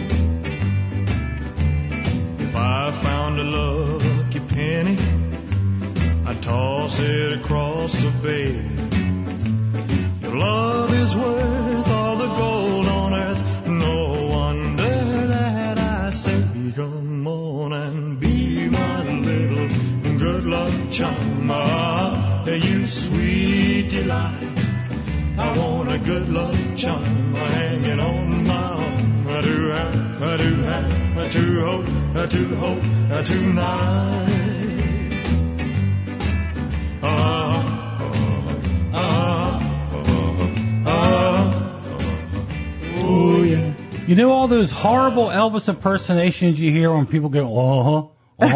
If I found a lucky penny, I'd toss it across the bay. Your love is worth all the gold on earth. No wonder that I say, come on and be my little good luck charm. You sweet delight. I want a good luck charm hanging on my arm. I do have to hold tonight. Oh yeah. You know all those horrible Elvis impersonations you hear when people go,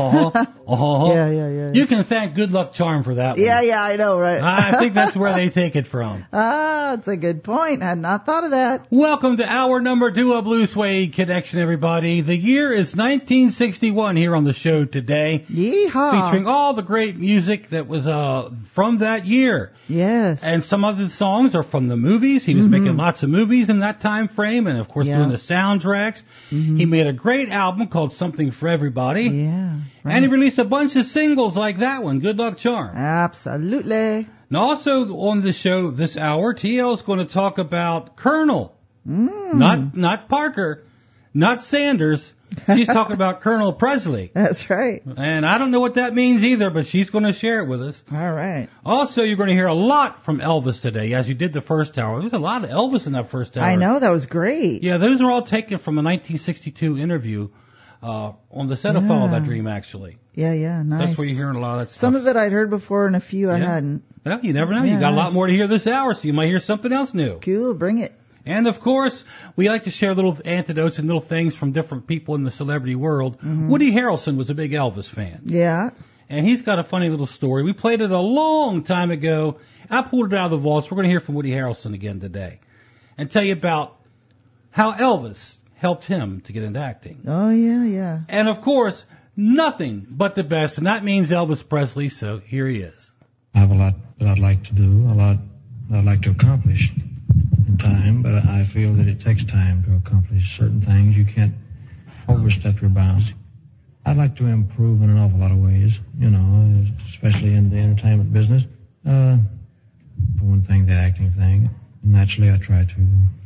Yeah. You can thank Good Luck Charm for that one. Yeah, I know, right? I think that's where they take it from. That's a good point. I had not thought of that. Welcome to hour number 2 of Blue Suede Connection, everybody. The year is 1961 here on the show today. Yeehaw. Featuring all the great music that was from that year. Yes. And some of the songs are from the movies. He was making lots of movies in that time frame, and of course doing the soundtracks. He made a great album called Something for Everybody. Yeah. Right. And he released a bunch of singles like that one, Good Luck Charm. Absolutely. And also on the show this hour, TL's going to talk about Colonel. Not Parker, not Sanders. She's talking about Colonel Presley. That's right. And I don't know what that means either, but she's going to share it with us. All right. Also, you're going to hear a lot from Elvis today, as you did the first hour. There was a lot of Elvis in that first hour. I know, that was great. Yeah, those are all taken from a 1962 interview on the set of Follow That Dream, actually. Yeah, nice. That's where you're hearing a lot of that stuff. Some of it I'd heard before and a few I hadn't. Well, you never know. You got a lot more to hear this hour, so you might hear something else new. Cool, bring it. And, of course, we like to share little anecdotes and little things from different people in the celebrity world. Woody Harrelson was a big Elvis fan. Yeah. And he's got a funny little story. We played it a long time ago. I pulled it out of the vaults. We're going to hear from Woody Harrelson again today and tell you about how Elvis helped him to get into acting. Oh, yeah. And, of course, nothing but the best, and that means Elvis Presley, so here he is. I have a lot that I'd like to do, a lot that I'd like to accomplish in time, but I feel that it takes time to accomplish certain things. You can't overstep your bounds. I'd like to improve in an awful lot of ways, especially in the entertainment business. For one thing, the acting thing. Naturally, I try to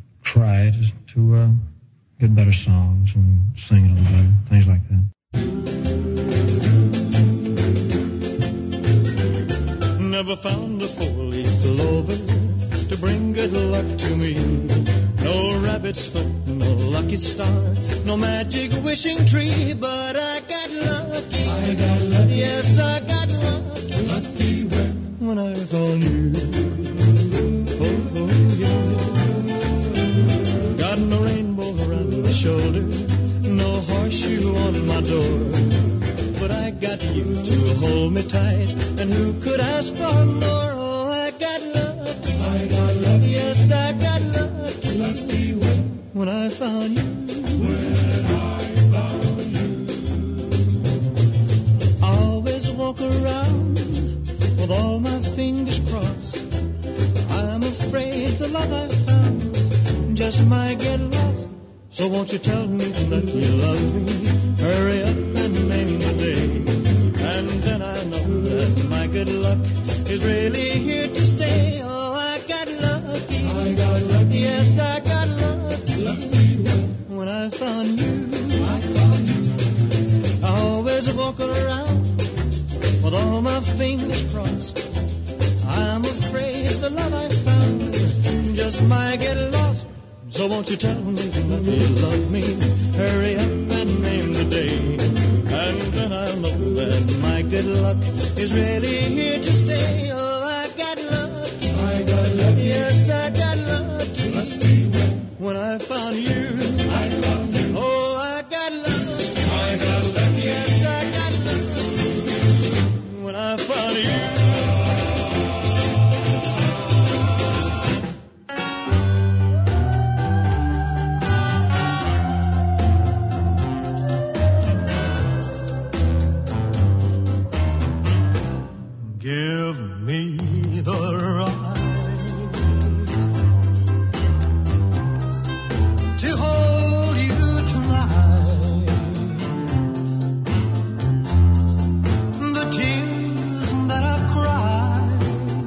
get better songs and sing a little better, things like that. Never found a four-leaf clover to bring good luck to me. No rabbit's foot, no lucky star, no magic wishing tree, but I got lucky. Yes, I got lucky. Lucky when I found you. Oh, yeah. Got no rainbow around my shoulder, no horseshoe on my door, but I got you to hold me tight, and who found you. I always walk around with all my fingers crossed. I'm afraid the love I found just might get lost. So won't you tell me that you love me? Hurry up and name the day. And then I know that my good luck is really here to stay. Oh, I got lucky. I got lucky. Yes, I got lucky. When I found you. I always walk around with all my fingers crossed. I'm afraid the love I found just might get lost. So won't you tell me that you love me? Hurry up and name the day. And then I'll know that my good luck is really here to stay. Oh, I got lucky. I got lucky. Yes, I got lucky. When I found you. I found you. Oh, I got lucky. I got lucky. Yes, I got lucky. When I found you. Give me the right to hold you tonight. The tears that I've cried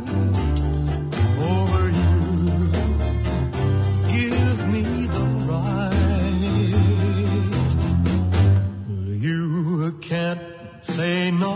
over you, give me the right. You can't say no.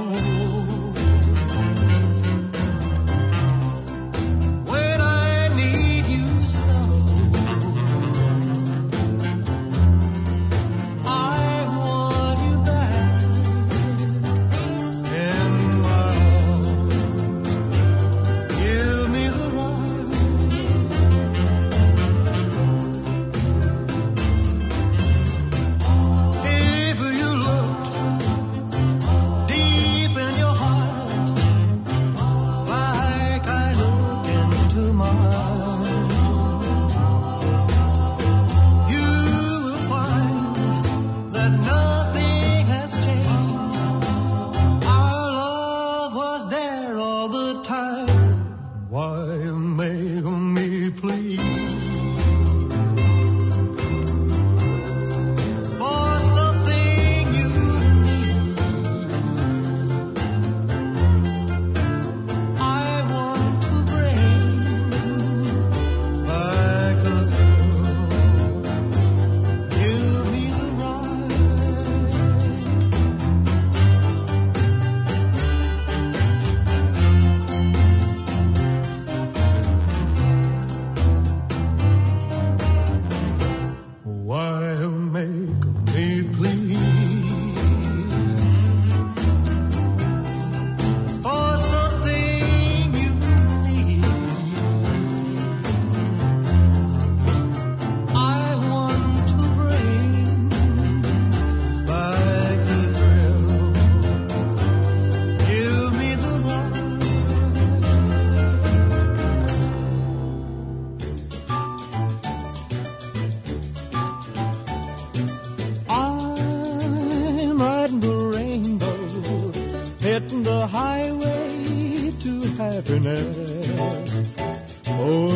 Oh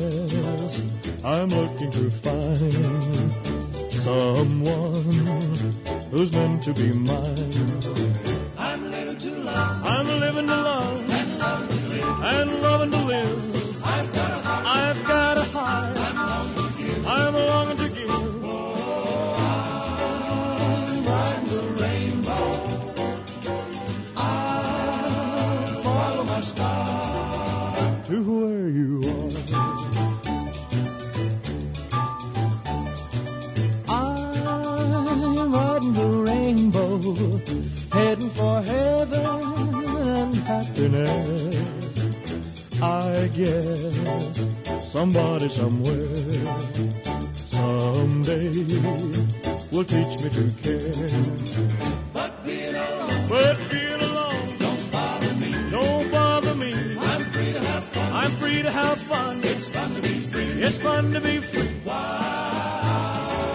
yes, I'm looking to find someone who's meant to be mine. I'm living to love. I'm living to love. And loving to live. And loving to live. I've got a heart. I've got a heart. I'm longing to give. I'm longing to give. Oh, I'm riding the rainbow. I'll follow my star to where you are. I'm riding the rainbow, heading for heaven and happiness. I guess somebody somewhere someday will teach me to care. But being alone don't bother me. Don't bother me. I'm free to have fun. I'm free to have fun. It's fun to be free. It's fun to be free. Why?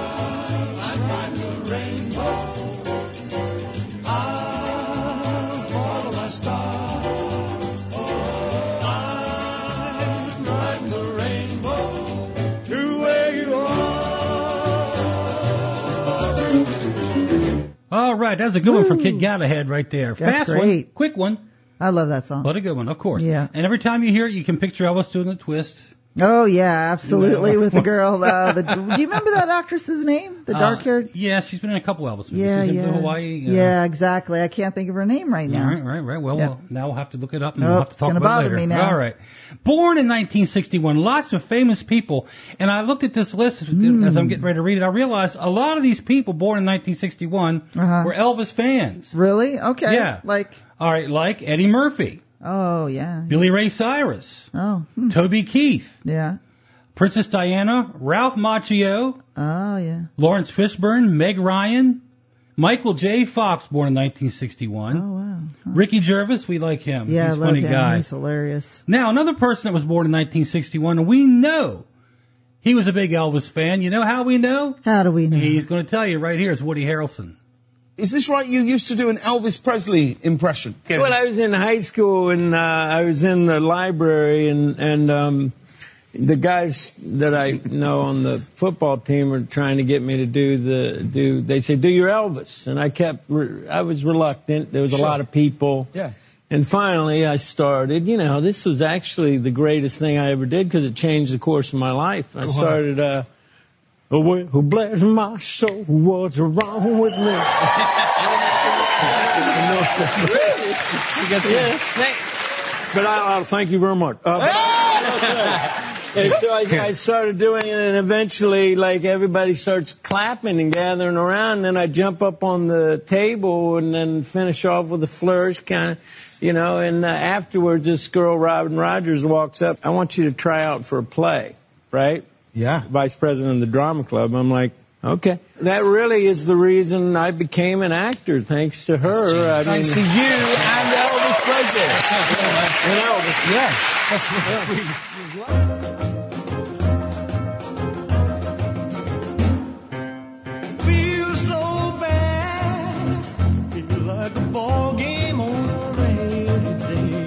All right, that's a good one from Kid Galahad right there. That's Fast great. one, quick one, I love that song. but a good one, of course. Yeah. And every time you hear it, you can picture Elvis doing the twist. Oh yeah, absolutely. With the girl. Do you remember that actress's name? The dark-haired. Yeah, she's been in a couple Elvis movies. Yeah, she's yeah. in Hawaii. Yeah, exactly. I can't think of her name right now. Right. Well, Yeah. now we'll have to look it up and Oh, we'll have to talk it's gonna about it bother later. me now. All right. Born in 1961, lots of famous people. And I looked at this list as I'm getting ready to read it. I realized a lot of these people born in 1961 were Elvis fans. Really? Okay. Yeah. All right, like Eddie Murphy, Oh yeah. Billy Ray Cyrus, Oh. Toby Keith, Yeah. Princess Diana, Ralph Macchio, Oh yeah. Lawrence Fishburne, Meg Ryan, Michael J. Fox, born in 1961. Oh wow. Ricky Gervais, we like him. Yeah, He's I a love funny him. guy. He's hilarious. Now, another person that was born in 1961, and we know he was a big Elvis fan. You know how we know? How do we know? He's going to tell you right here. It's Woody Harrelson. Is this right? You used to do an Elvis Presley impression. Well, I was in high school and I was in the library and the guys that I know on the football team were trying to get me to they said, do your Elvis. And I was reluctant. There was a lot of people. Yeah. And finally I started, this was actually the greatest thing I ever did because it changed the course of my life. I started, who bless my soul, what's wrong with me? But I'll thank you very much. And so I started doing it, and eventually, everybody starts clapping and gathering around, and then I jump up on the table and then finish off with a flourish, kind of, and afterwards, this girl, Robin Rogers, walks up. I want you to try out for a play, right? Yeah. Vice president of the drama club. I'm like, okay. That really is the reason I became an actor, thanks to her. Thanks to you and Elvis Presley. And Elvis, yeah. That's really sweet. Feel so bad, feel like a ball game on a rainy day.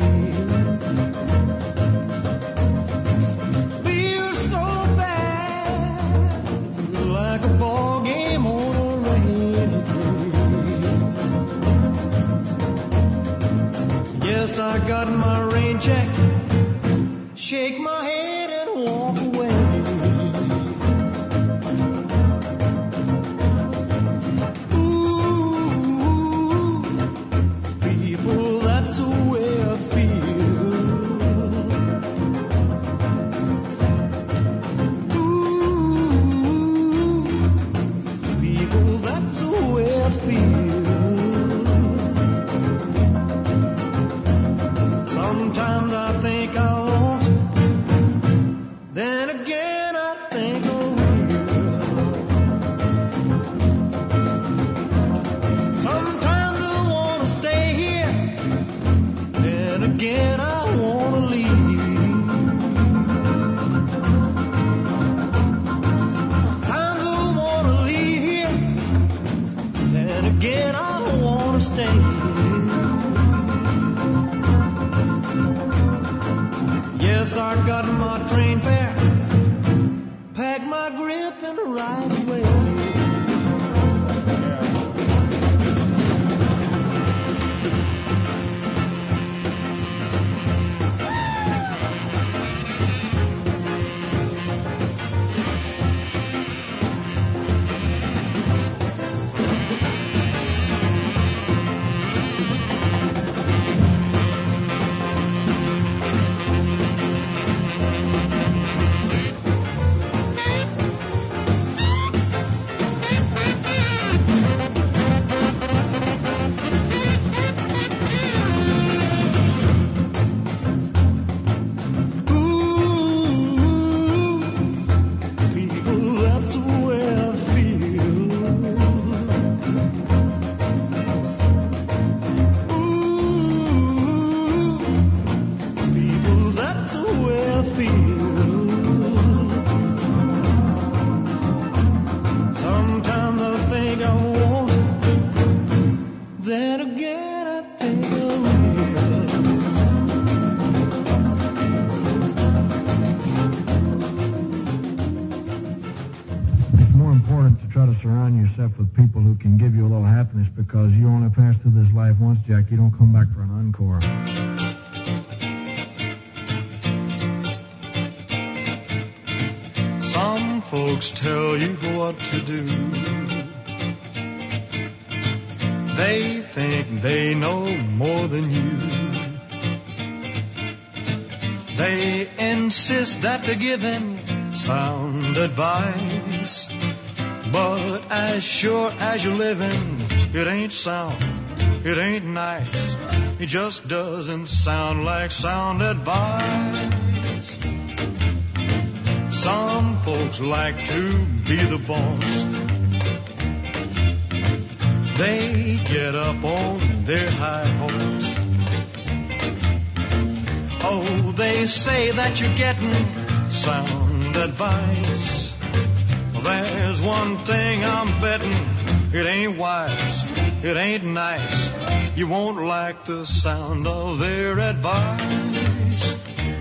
Feel so bad, feel like a ball game on a rainy day. Yes, I got my rain jacket, shake my head and walk away. People, that's the way I feel. Ooh, people, that's the way I feel. Sometimes I think I won't, then again I think I will. Sometimes I wanna stay here, then again I wanna leave. Times I wanna leave here, then again I wanna stay. Yes, I got my train fare, pack my grip and ride away. try to surround yourself with people who can give you a little happiness, because you only pass through this life once, Jack. You don't come back for an encore. Some folks tell you what to do. They think they know more than you. They insist that they're giving sound advice, but as sure as you're living, it ain't sound, it ain't nice. It just doesn't sound like sound advice. Some folks like to be the boss. They get up on their high horse. Oh, they say that you're getting sound advice. There's one thing I'm betting, it ain't wise, it ain't nice. You won't like the sound of their advice.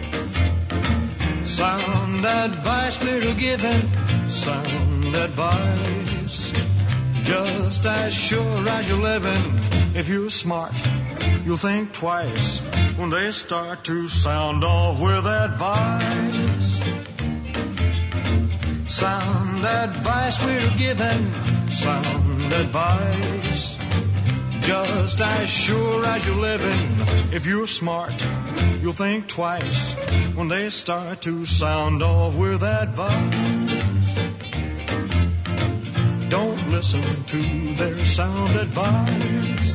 Sound advice, little giving sound advice. Just as sure as you're living, if you're smart, you'll think twice when they start to sound off with advice. Sound advice, we're giving sound advice. Just as sure as you're living, if you're smart, you'll think twice when they start to sound off with advice. Don't listen to their sound advice.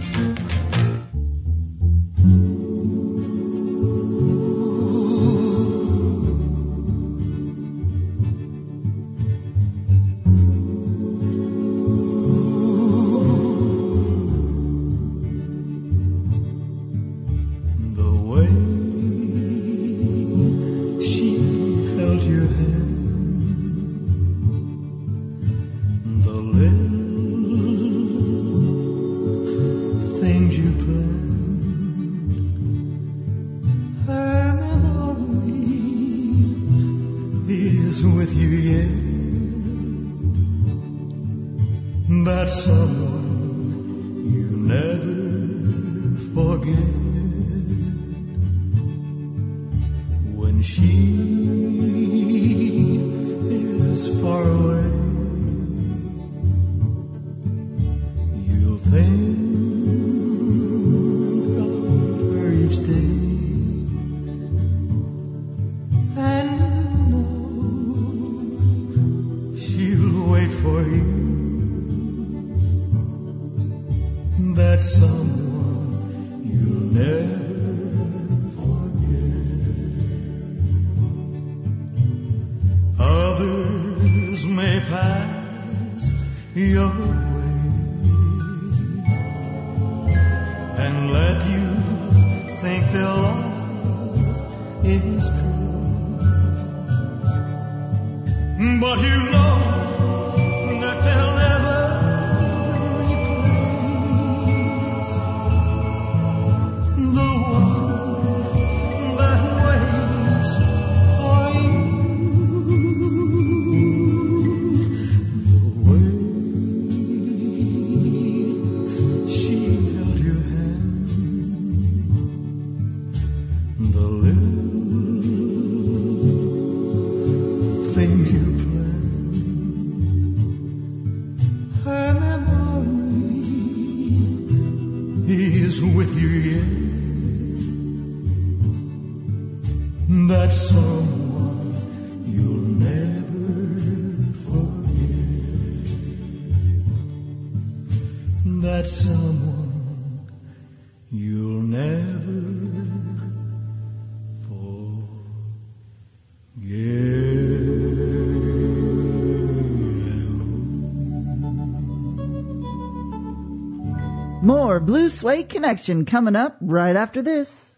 More Blue Suede Connection coming up right after this.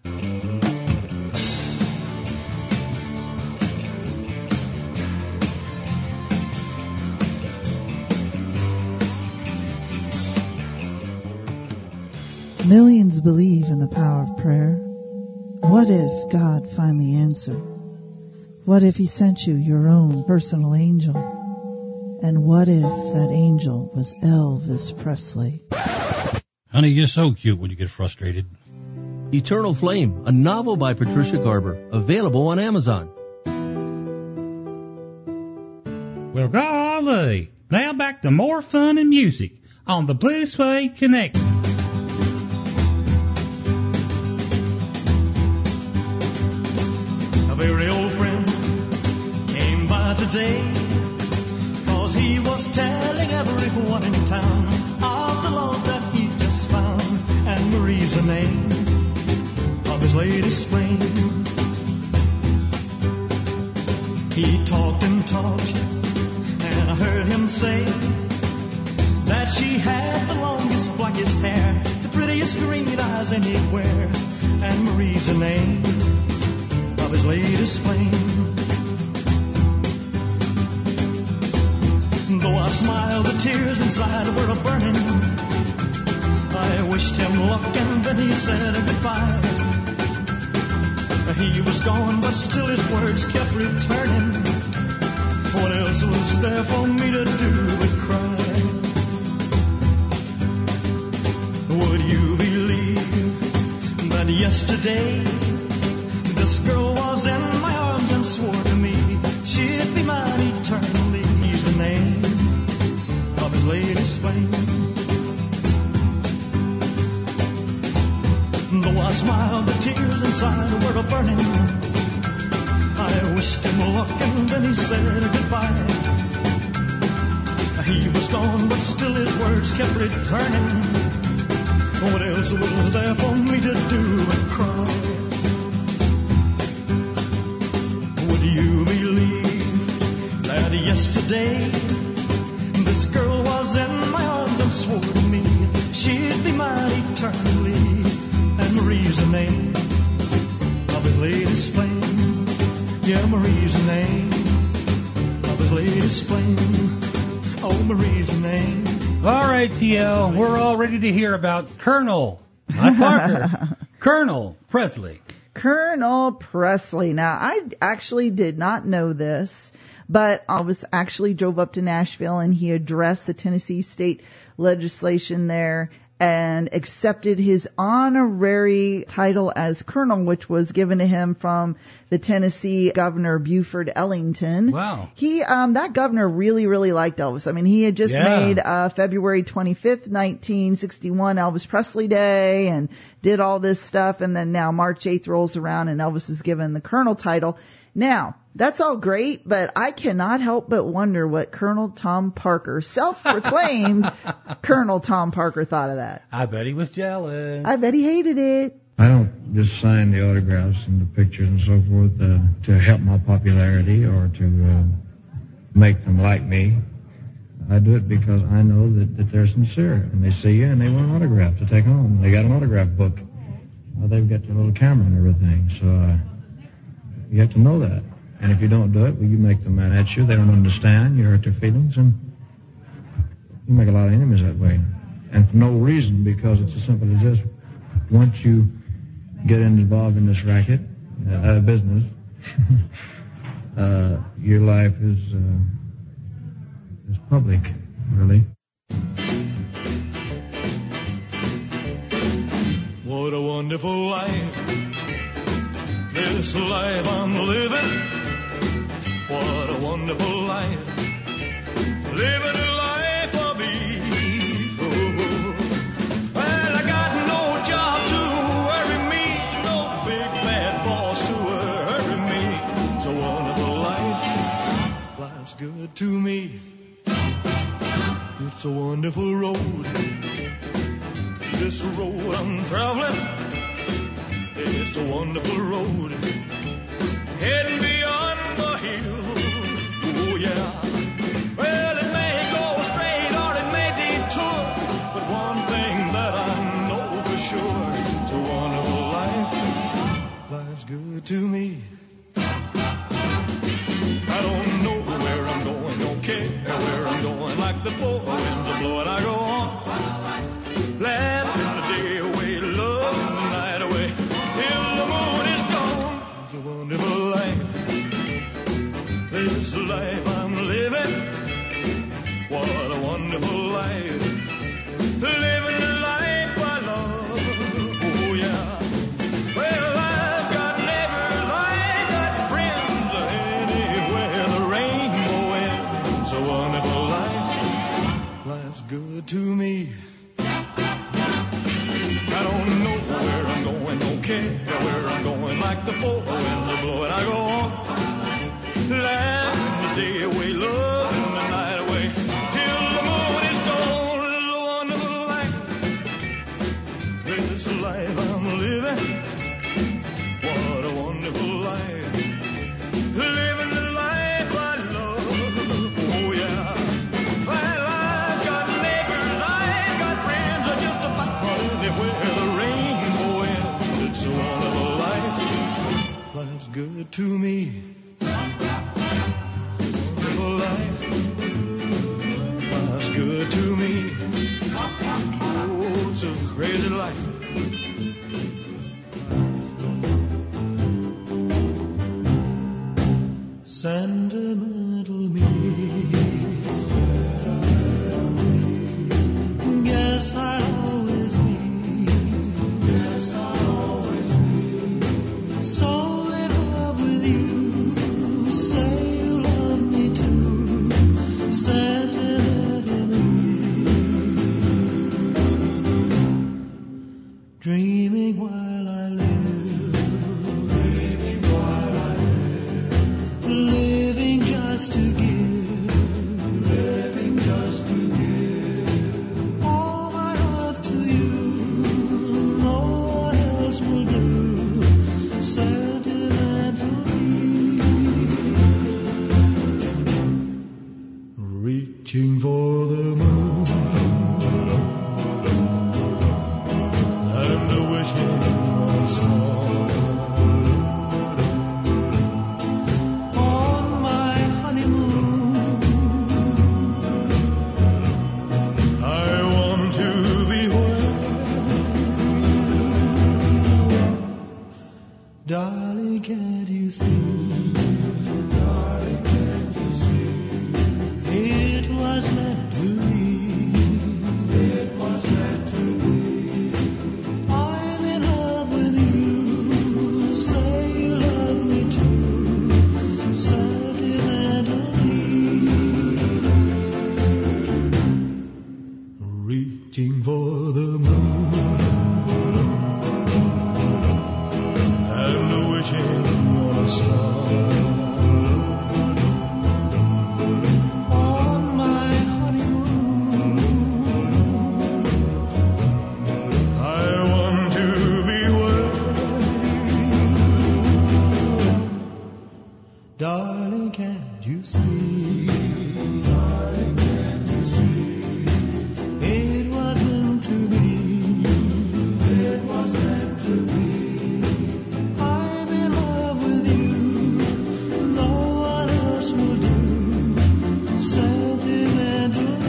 Millions believe in the power of prayer. What if God finally answered? What if He sent you your own personal angel? And what if that angel was Elvis Presley? Honey, you're so cute when you get frustrated. Eternal Flame, a novel by Patricia Garber, available on Amazon. Well, golly. Now back to more fun and music on the Blue Suede Connection. A very old friend came by today, 'cause he was telling everyone in town of the love that he just found. And Marie's the name of his latest flame. He talked and talked, and I heard him say that she had the longest, blackest hair, the prettiest green eyes anywhere. And Marie's the name of his latest flame. Though I smiled, the tears inside were a-burning. I wished him luck, and then he said goodbye. He was gone, but still his words kept returning. What else was there for me to do but cry? Would you believe that yesterday this girl was in my arms and swore to me she'd be mine eternally? He's the name of his latest flame. Though I smiled, the tears inside were a-burning. I wished him luck, and then he said goodbye. He was gone, but still his words kept returning. What else was there for me to do but cry? Would you believe that yesterday this girl was in my arms and swore to me she'd be mine eternally? And Marie's the name of his latest flame. Yeah, Marie's the name of his latest flame. Oh, Marie's the name. All right, TL, we're all ready to hear about Colonel, not Parker, Colonel Presley. Colonel Presley. Now, I actually did not know this, but I actually drove up to Nashville, and he addressed the Tennessee state legislation there and accepted his honorary title as colonel, which was given to him from the Tennessee governor Buford Ellington. Wow. He, that governor really, really liked Elvis. I mean, he had just made, February 25th, 1961 Elvis Presley Day and did all this stuff. And then now March 8th rolls around and Elvis is given the colonel title. Now, that's all great, but I cannot help but wonder what Colonel Tom Parker, self-proclaimed Colonel Tom Parker, thought of that. I bet he was jealous. I bet he hated it. I don't just sign the autographs and the pictures and so forth to help my popularity or to make them like me. I do it because I know that they're sincere, and they see you and they want an autograph to take home. They got an autograph book. They've got their little camera and everything, so you have to know that. And if you don't do it, well, you make them mad at you. They don't understand. You hurt their feelings, and you make a lot of enemies that way. And for no reason, because it's as simple as this. Once you get involved in this racket, business, your life is public, really. What a wonderful life, this life I'm living. What a wonderful life, living a life of ease. Oh, well, I got no job to worry me, no big bad boss to hurry me. It's a wonderful life, life's good to me. It's a wonderful road, this road I'm traveling. It's a wonderful road, heading beyond the hill. Oh yeah. Well, it may go straight or it may detour, but one thing that I know for sure, it's a wonderful life. Life's good to me. I don't know where I'm going, don't care where I'm going. Like the four winds are blowing, I go on, laughing the day away, loving the night away, till the moon is gone. It's a wonderful life, this life I'm living. What a wonderful life. Living the life I love. Oh, yeah. Well, I've got neighbors, I got friends. Anywhere the rainbow ends. A wonderful life. Life's good to me. I don't know where I'm going, don't care where I'm going. Like the four winds are blowing, I go on. Laughing the day away, loving the night away. Till the moon is gone. It's a wonderful life. This life I'm living. What a wonderful life. Living the life I love. Oh, yeah. Well, I've got neighbors, I've got friends. I just about anywhere the rainbow ends. It's a wonderful life. Life's good to me. Wonderful life. Life's good to me. Oh, it's a crazy life. Sentimental me. Guess I'll always be. Guess I'll always be. So in love with you. Say you love me too. Sentimental me. Dreaming while I live. Dreaming while I live. Living just to give. Living just to give. All my love to you. No one else will do. Sentimentally. Reaching for the moon. And wishing on a star. On my honeymoon, I want to be where darling, can't you see? Darling, can't you see? It was meant to be. It was meant to be. I'm in love with you. Say you love me too. Sentimentally. Reaching for the moon. And wishing on a star. On my honeymoon, I want to be where, darling, can't you see? Darling, can't you see? It was meant to be. It was meant to be. I'm in love with you. No one else will do. Sentimentally.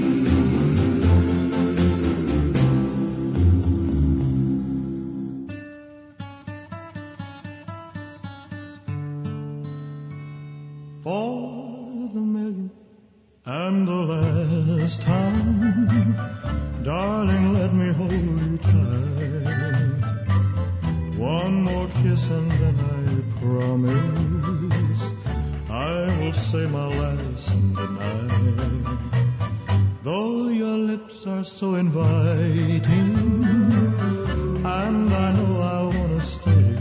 For the millionth and the last time, darling, let me hold you tight. One more kiss and then I promise I will say my last goodnight. Though your lips are so inviting, and I know I want to stay,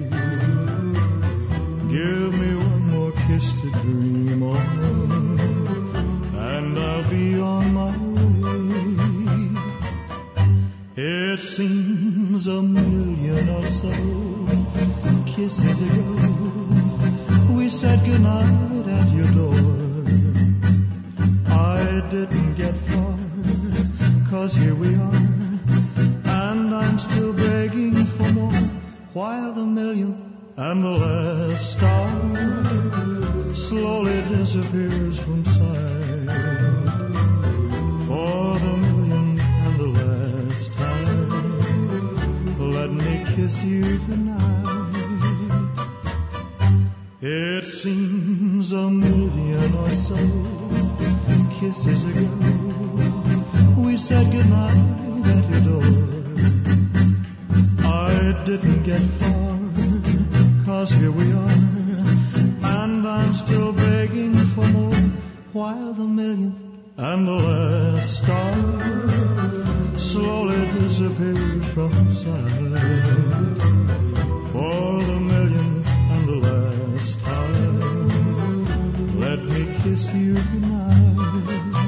give me one more kiss to dream on, and I'll be on my way. It seems a million or so kisses ago, we said goodnight at your door. I didn't get far, 'cause here we are, and I'm still begging for more, while the millionth and the last star slowly disappears from sight. For the millionth and the last time, let me kiss you tonight. It seems a million or so kisses ago, we said goodnight at your door. I didn't get far, 'cause here we are, and I'm still begging for more, while the millionth and the last star slowly disappeared from sight. For the millionth and the last time, let me kiss you goodnight.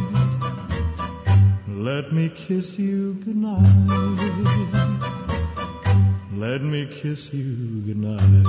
Let me kiss you goodnight. Let me kiss you goodnight.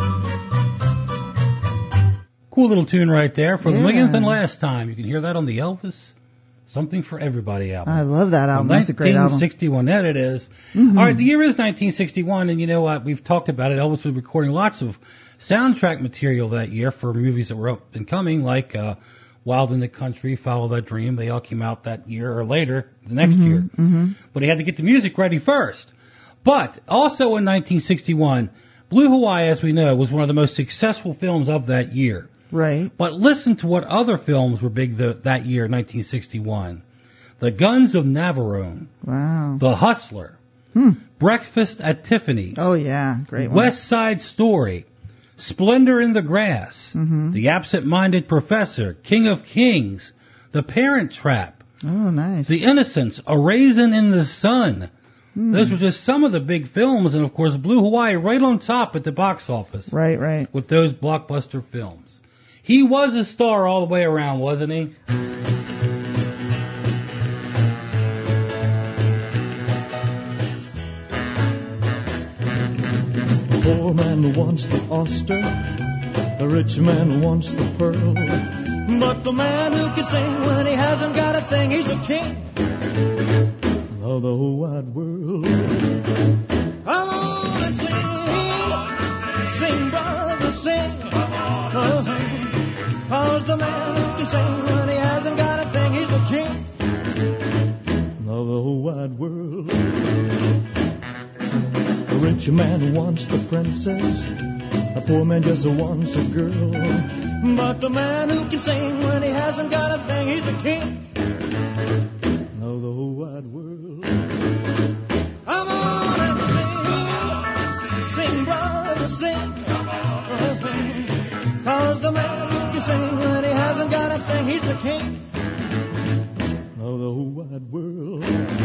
Cool little tune right there for the Yeah. millionth and last time. You can hear that on the Elvis Something for Everybody album. I love that album. From That's a great album. 1961. That it is. Mhm. All right, the year is 1961, and you know what? We've talked about it. Elvis was recording lots of soundtrack material that year for movies that were up and coming, like Wild in the Country, Follow That Dream. They all came out that year or later, the next year. Mm-hmm. But he had to get the music ready first. But also in 1961, Blue Hawaii, as we know, was one of the most successful films of that year. Right. But listen to what other films were big that year, 1961. The Guns of Navarone. Wow. The Hustler. Breakfast at Tiffany's. Oh, yeah. Great one. West Side Story. Splendor in the Grass. Mm-hmm. The Absent-Minded Professor. King of Kings. The Parent Trap. Oh, nice. The Innocents. A Raisin in the Sun. Those were just some of the big films, and of course Blue Hawaii right on top at the box office. Right, right. With those blockbuster films. He was a star all the way around, wasn't he? The poor man wants the oyster, the rich man wants the pearl. But the man who can sing when he hasn't got a thing, he's a king of the whole wide world. Come on and sing, brother, sing. Cause the man who can sing when he hasn't got a thing, he's the king of the whole wide world. The rich man wants the princess, the poor man just wants a girl. But the man who can sing when he hasn't got a thing, he's a king of the whole wide world. Come on and sing, brother, sing. Cause the man who can sing when he hasn't got a thing, he's the king of the whole wide world.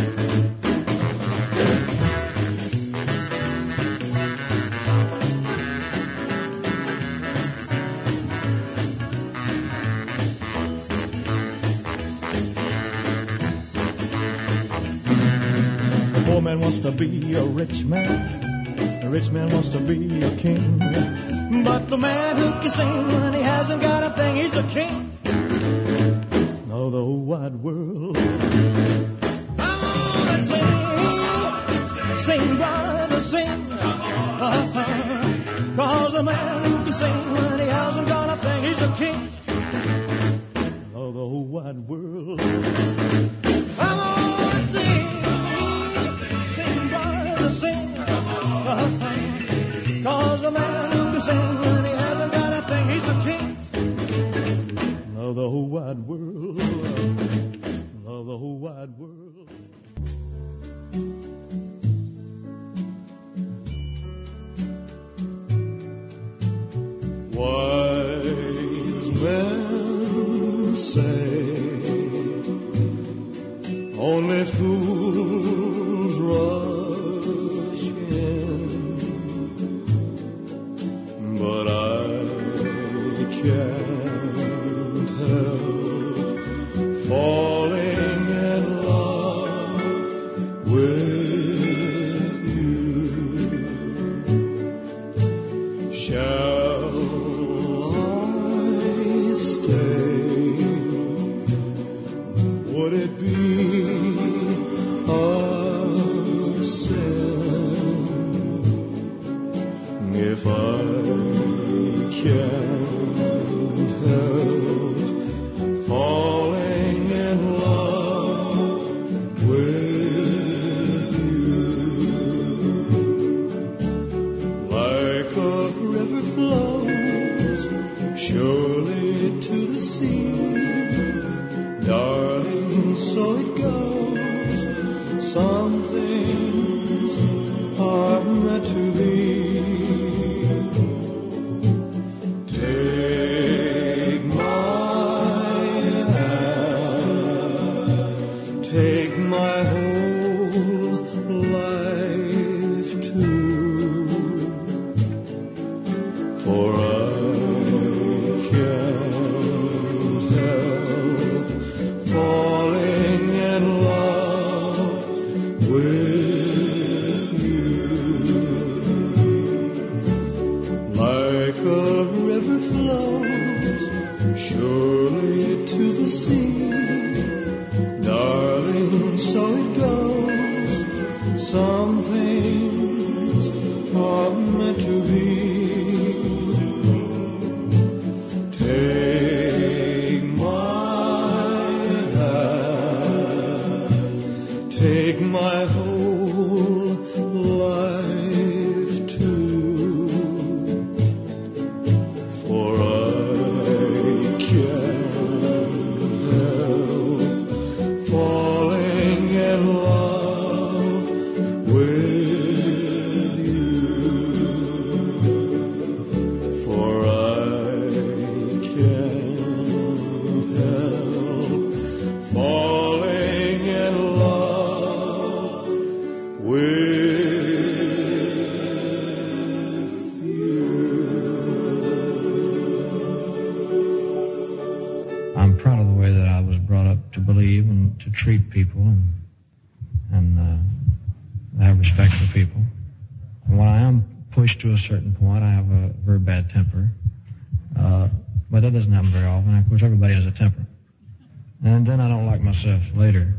The poor man wants to be a rich man, the rich man wants to be a king. But the man who can sing when he hasn't got a thing, he's a king of the whole wide world. Come on and sing, brother, sing. Cause the man who can sing when he hasn't got a thing, he's a king of the whole wide world. Come on and sing, brother, sing. Cause the man who can sing when he hasn't got a thing, he's the king of the whole wide world. Of the whole wide world. Wise men say only fools rush in, but I can't help falling in love with you. Shall I stay? Would it be a sin if I can't help falling in love with you? Like a river flows surely to the sea, darling, so it goes. Some things are meant to be. Take my hand, take my whole life too, for I can't help falling in love with you. Like a river flows surely to the sea, darling, so it goes. Some things are meant to be. Take my hand, take my whole life too, for I can't help falling in love with you, for I can't help falling in love with you. I'm proud of the way that I was brought up to believe and to treat people and have respect for people. And when I am pushed to a certain point, I have a very bad temper. But that doesn't happen very often. Of course, everybody has a temper. And then I don't like myself later.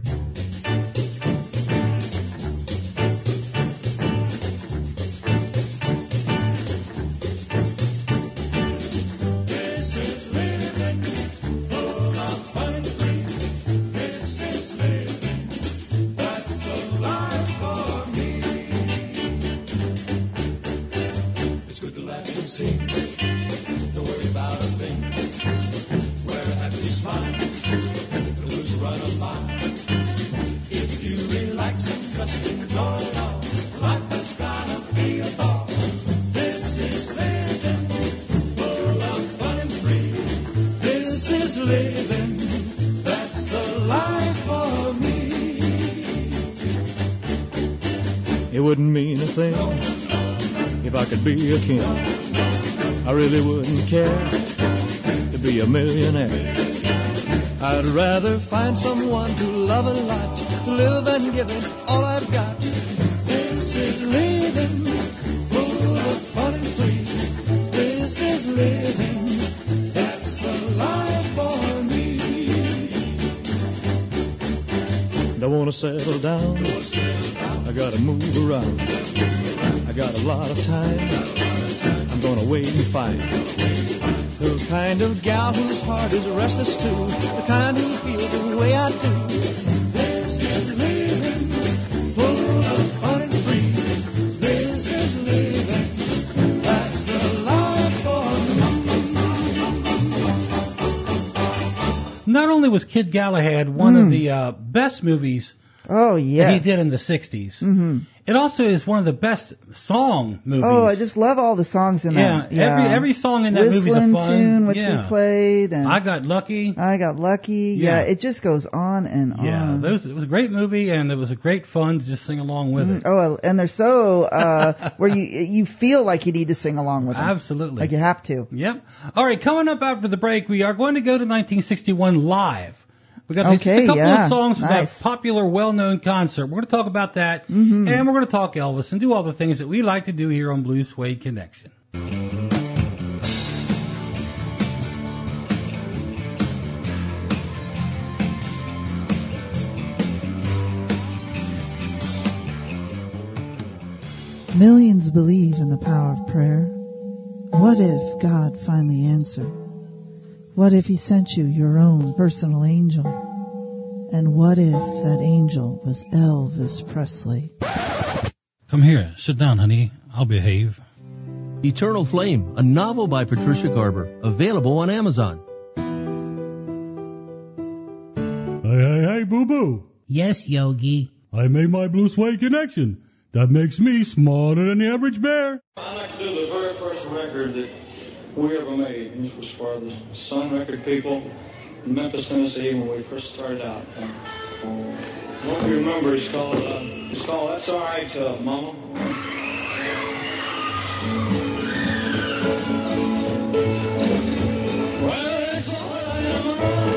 This is living full of fun and free. This is living, that's a life for me. It's good to laugh and sing, don't worry about a thing. Wear a happy smile, the blues run a mile. If you relax and trust and enjoy it all, life has gotta be a ball. This is living full of fun and free. This is living, that's the life for me. It wouldn't mean a thing if I could be a king. I really wouldn't care to be a millionaire. I'd rather find someone to love a lot, to live and give it all I've got. This is living full of fun and free. This is living, that's the life for me. Don't want to settle down, I gotta move around. I got a lot of time, I'm gonna wait and find the kind of gal whose heart is restless too, the kind who feels the way I do. This is living full of fun and free. This is living, that's the life for me. Not only was Kid Galahad one of the best movies Oh, yes. that he did in the 60s, it also is one of the best song movies. Oh, I just love all the songs in that. Yeah, every song in that movie is a Whistling fun tune, which we played. And I Got Lucky. Yeah, it just goes on and on. Yeah, it was a great movie, and it was a great fun to just sing along with it. Oh, and they're so where you feel like you need to sing along with them. Absolutely. Like you have to. Yep. All right, coming up after the break, we are going to go to 1961 live. We got just a couple of songs from that popular, well-known concert. We're going to talk about that, and we're going to talk Elvis and do all the things that we like to do here on Blue Suede Connection. Millions believe in the power of prayer. What if God finally answered? What if he sent you your own personal angel? And what if that angel was Elvis Presley? Come here. Sit down, honey. I'll behave. Eternal Flame, a novel by Patricia Garber, available on Amazon. Hey, boo-boo. Yes, Yogi. I made my blue suede connection. That makes me smarter than the average bear. I'd like to do the very first record that we ever made. This was for the Sun Record people in Memphis, Tennessee, when we first started out. What we remember is called That's All Right, Mama. Well, it's all right, Mama.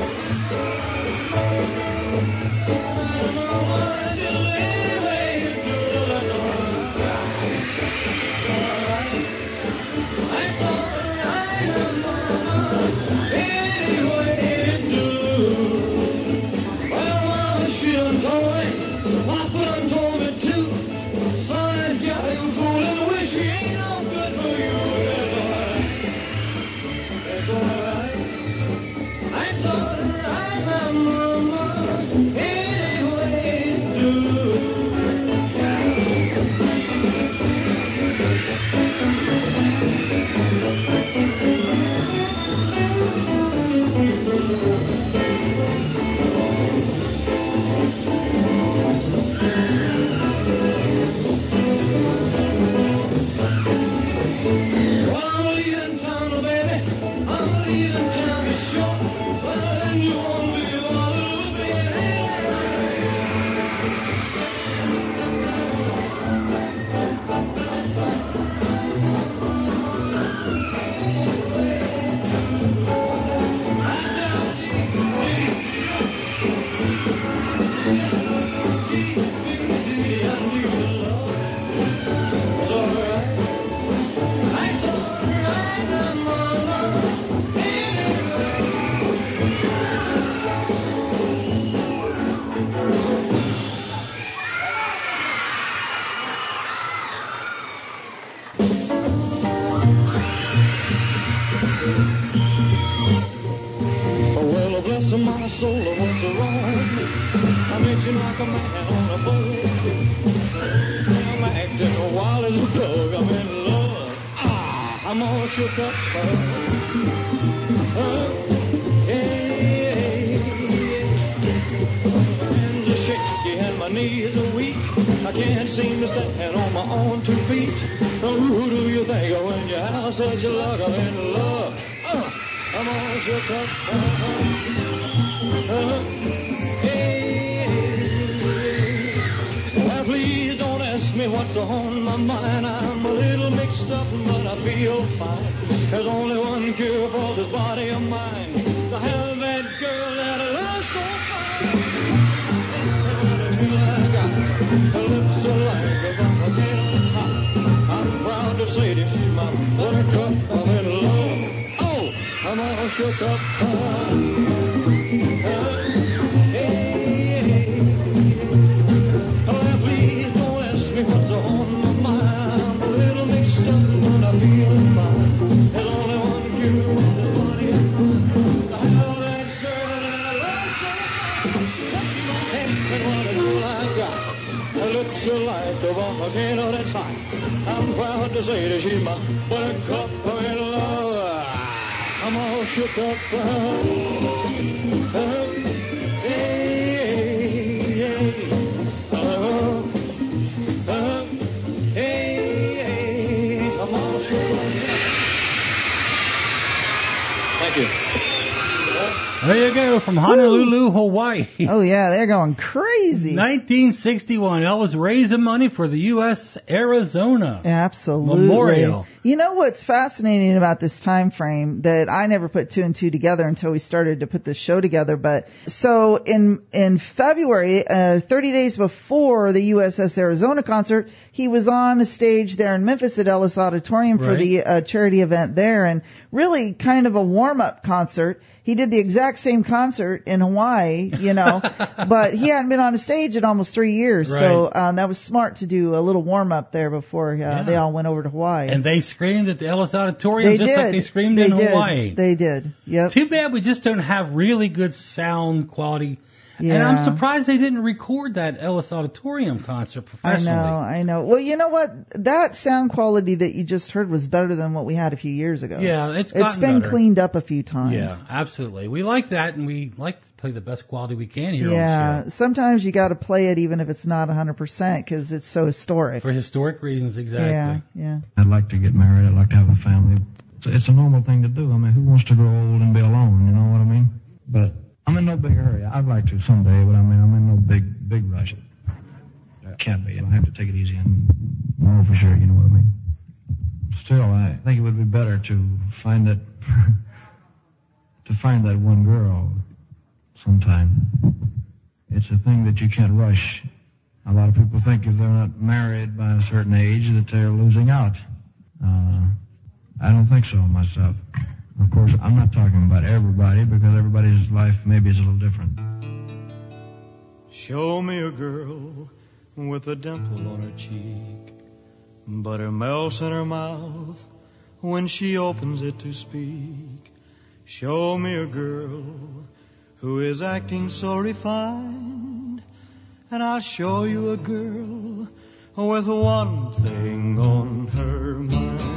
My soul, what's wrong? I'm itching like a man on a boat. I'm acting wild as a dog. I'm in love. I'm all shook up. Hey. My hands are shaky and my knees are weak. I can't seem to stand on my own 2 feet. Who do you think of when you have such a luck? I'm in love. I'm all shook up. Well, please don't ask me what's on my mind. I'm a little mixed up, but I feel fine. There's only one cure for this body of mine, to have that girl that I love so fine. I got her lips are like a volcano hot. I'm proud to say that she's my buttercup. I'm in love. Oh, I'm all shook up. Like a volcano that's hot. I'm proud to say that she's my buttercup. I'm in love. I'm all shook up. I'm all shook up. Thank you. There you go, from Honolulu, Hawaii. Oh, yeah, they're going crazy. 1961, Elvis raising money for the U.S. Arizona Absolutely. Memorial. You know what's fascinating about this time frame that I never put 2 and 2 together until we started to put this show together, but so in February, 30 days before the USS Arizona concert, he was on a stage there in Memphis at Ellis Auditorium for the charity event there, and really kind of a warm-up concert. He did the exact same concert in Hawaii, you know, but he hadn't been on a stage in almost 3 years. Right. So that was smart to do a little warm-up there before they all went over to Hawaii. And they screamed at the Ellis Auditorium like they screamed in Hawaii. They did. Yep. Too bad we just don't have really good sound quality And I'm surprised they didn't record that Ellis Auditorium concert professionally. I know. Well, you know what? That sound quality that you just heard was better than what we had a few years ago. Yeah, it's been better. Cleaned up a few times. Yeah, absolutely. We like that, and we like to play the best quality we can here on the show. Sometimes you got to play it even if it's not 100% because it's so historic. For historic reasons, exactly. Yeah. I'd like to get married. I'd like to have a family. It's a normal thing to do. I mean, who wants to grow old and be alone? You know what I mean? But I'm in no big hurry. I'd like to someday, but I mean, I'm in no big rush. I can't be. I have to take it easy and know for sure. You know what I mean? Still, I think it would be better to find that one girl sometime. It's a thing that you can't rush. A lot of people think if they're not married by a certain age that they're losing out. I don't think so myself. Of course, I'm not talking about everybody because everybody's life maybe is a little different. Show me a girl with a dimple on her cheek, butter melts in her mouth when she opens it to speak. Show me a girl who is acting so refined, and I'll show you a girl with one thing on her mind.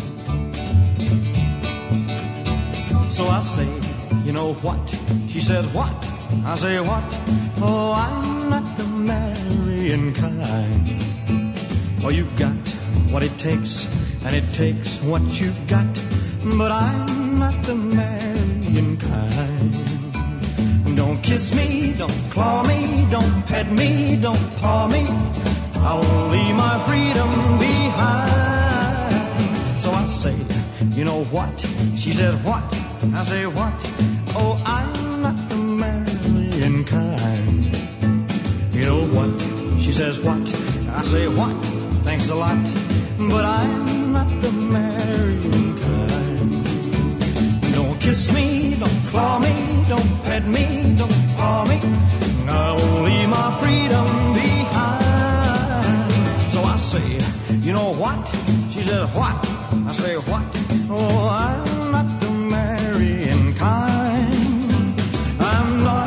So I say, you know what? She says what? I say what? Oh, I'm not the marrying kind. Oh, you've got what it takes, and it takes what you've got, but I'm not the marrying kind. Don't kiss me, don't claw me, don't pet me, don't paw me. I'll leave my freedom behind. So I say, you know what? She said what? I say what? Oh, I'm not the marrying kind. You know what? She says what? I say what? Thanks a lot, but I'm not the marrying kind. Don't kiss me, don't claw me, don't pet me, don't paw me. I'll leave my freedom behind. So I say, you know what? She says what? I say what? Oh, I'm not the marrying kind. I'm not.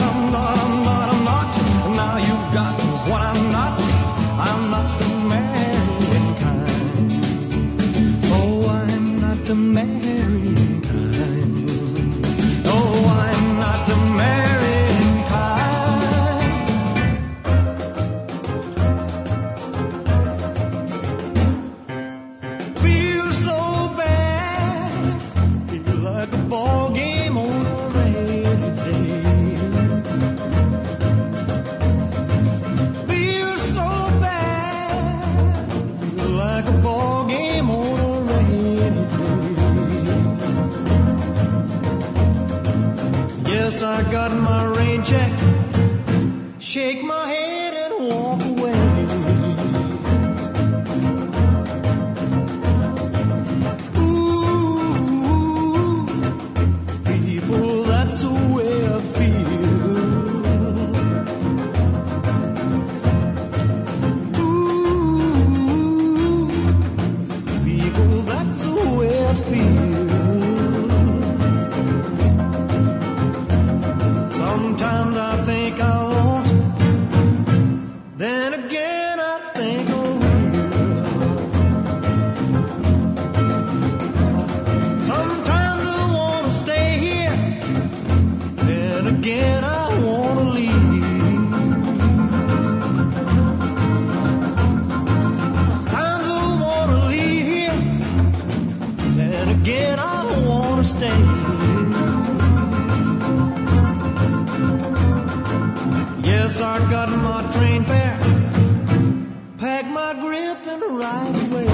Now you've got what I'm not. I'm not the marrying kind. Oh, I'm not the marrying kind. Oh, I'm not the marrying kind. Feel so bad. Feel like a ball game on a rainy day. Feel so bad. Feel like a ball game on a rainy day. Yes, I got my rain check. Shake my head and walk away. That's the way I feel. Ooh, people, that's the way I feel. Sometimes I think I won't, then again I think I will. Sometimes I want to stay here, then again I want to leave. Times I want to leave here, then again I want to stay. Yes, I got my train fare, pack my grip and ride away.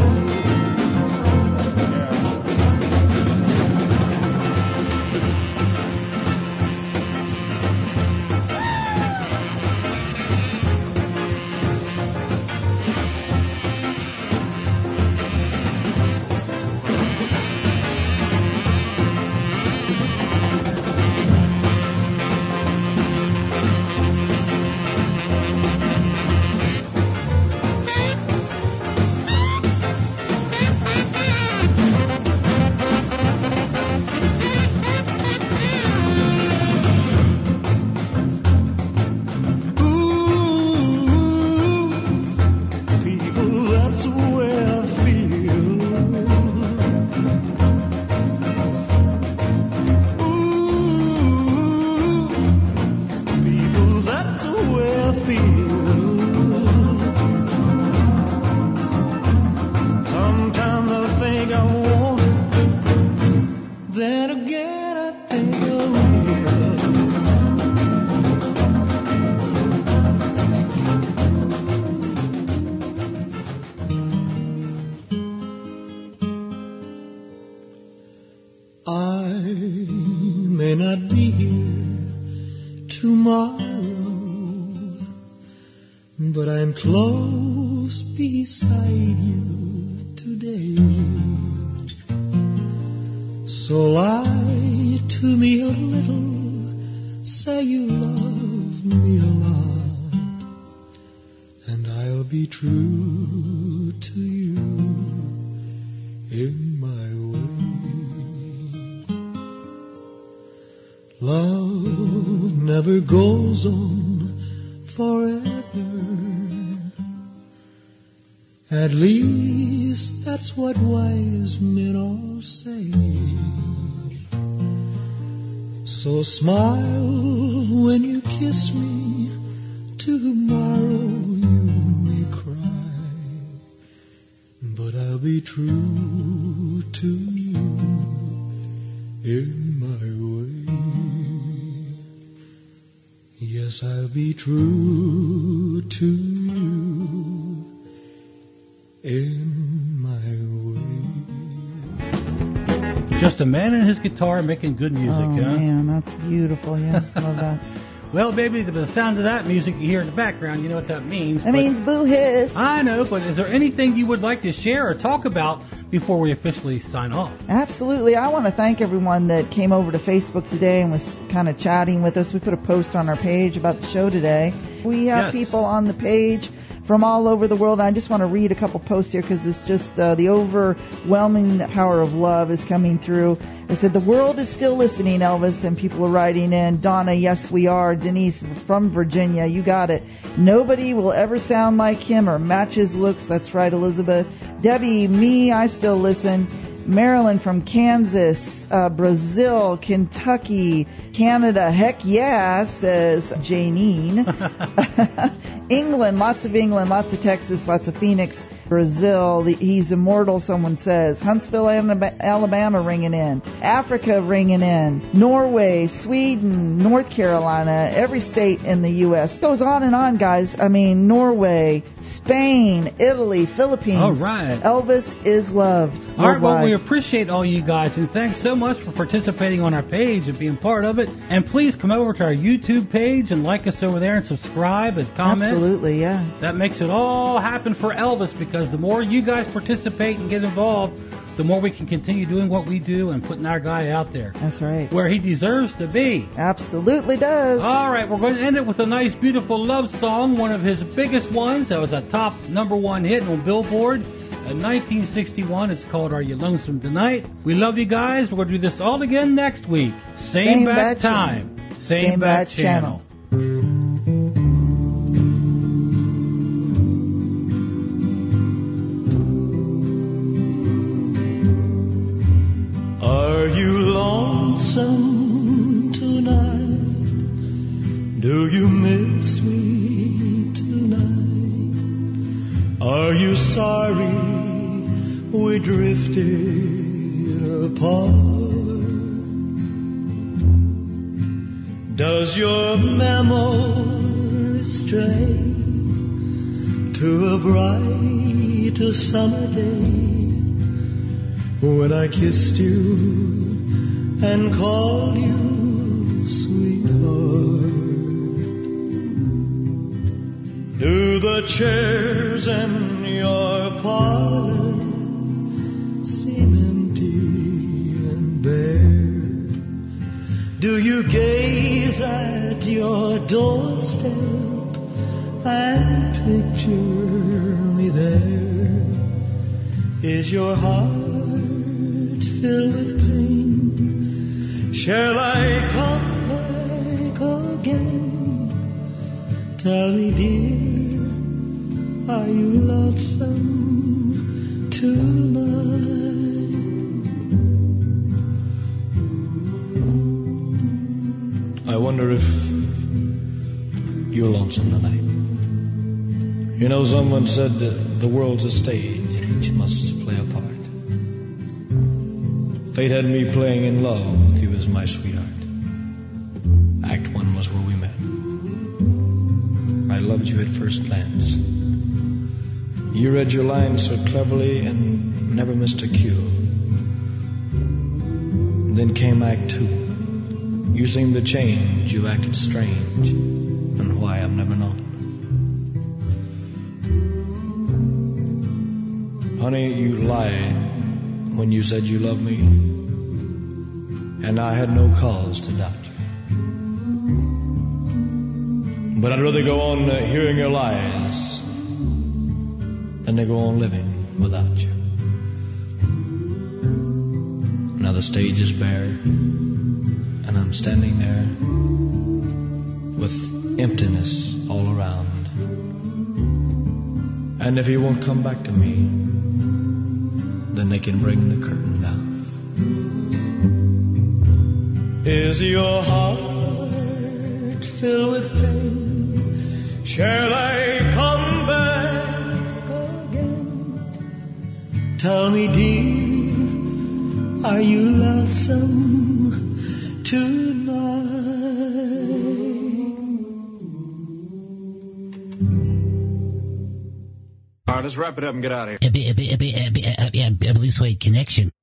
here tomorrow, but I'm close beside you today. So lie to me a little, say you love me a lot, and I'll be true to you in my way. Love never goes on forever. At least that's what wise men all say. So smile when you kiss me. Tomorrow you may cry, but I'll be true to you in my way. Yes, I'll be true to you in my way. Just a man and his guitar making good music, Oh, huh? man, that's beautiful. Yeah, love that. Well, baby, the sound of that music you hear in the background, you know what that means. That means boo hiss. I know, but is there anything you would like to share or talk about before we officially sign off? Absolutely. I want to thank everyone that came over to Facebook today and was kind of chatting with us. We put a post on our page about the show today. We have people on the page from all over the world. I just want to read a couple posts here because it's just the overwhelming power of love is coming through. It said, the world is still listening, Elvis, and people are writing in. Donna, yes, we are. Denise from Virginia, you got it. Nobody will ever sound like him or match his looks. That's right, Elizabeth. Debbie, me, I still listen. Marilyn from Kansas, Brazil, Kentucky, Canada, heck yeah, says Janine. England, lots of Texas, lots of Phoenix, Brazil, he's immortal, someone says. Huntsville, Alabama ringing in. Africa ringing in. Norway, Sweden, North Carolina, every state in the U.S. Goes on, guys. I mean, Norway, Spain, Italy, Philippines. All right. Elvis is loved. All right, well, worldwide. we appreciate all you guys, and thanks so much for participating on our page and being part of it. And please come over to our YouTube page and like us over there and subscribe and comment. Absolutely, yeah. That makes it all happen for Elvis, because the more you guys participate and get involved, the more we can continue doing what we do and putting our guy out there. That's right. Where he deserves to be. Absolutely does. All right, we're going to end it with a nice, beautiful love song, one of his biggest ones. That was a top #1 hit on Billboard in 1961. It's called Are You Lonesome Tonight? We love you guys. We're going to do this all again next week. Same bat time. Same bat channel. Are you lonesome tonight? Do you miss me tonight? Are you sorry we drifted apart? Does your memory stray to a bright summer day when I kissed you and called you sweetheart? Do the chairs in your parlor seem empty and bare? Do you gaze at your doorstep and picture me there? Is your heart filled with pain? Shall I come back again? Tell me, dear, are you lonesome tonight? I wonder if you're lonesome tonight. You know, someone said the world's a stage and each must play a part. Fate had me playing in love with you as my sweetheart. Act 1 was where we met. I loved you at first glance. You read your lines so cleverly and never missed a cue. And then came Act 2. You seem to change, you acted strange, and why I've never known. Honey, you lied when you said you loved me, and I had no cause to doubt you. But I'd rather go on hearing your lies than to go on living without you. Now the stage is bare, and I'm standing there with emptiness all around. And if he won't come back to me, then they can bring the curtain down. Is your heart filled with pain? Shall I come back again? Tell me, dear, are you lonesome tonight? All right, let's wrap it up and get out of here. Blue Suede Connection.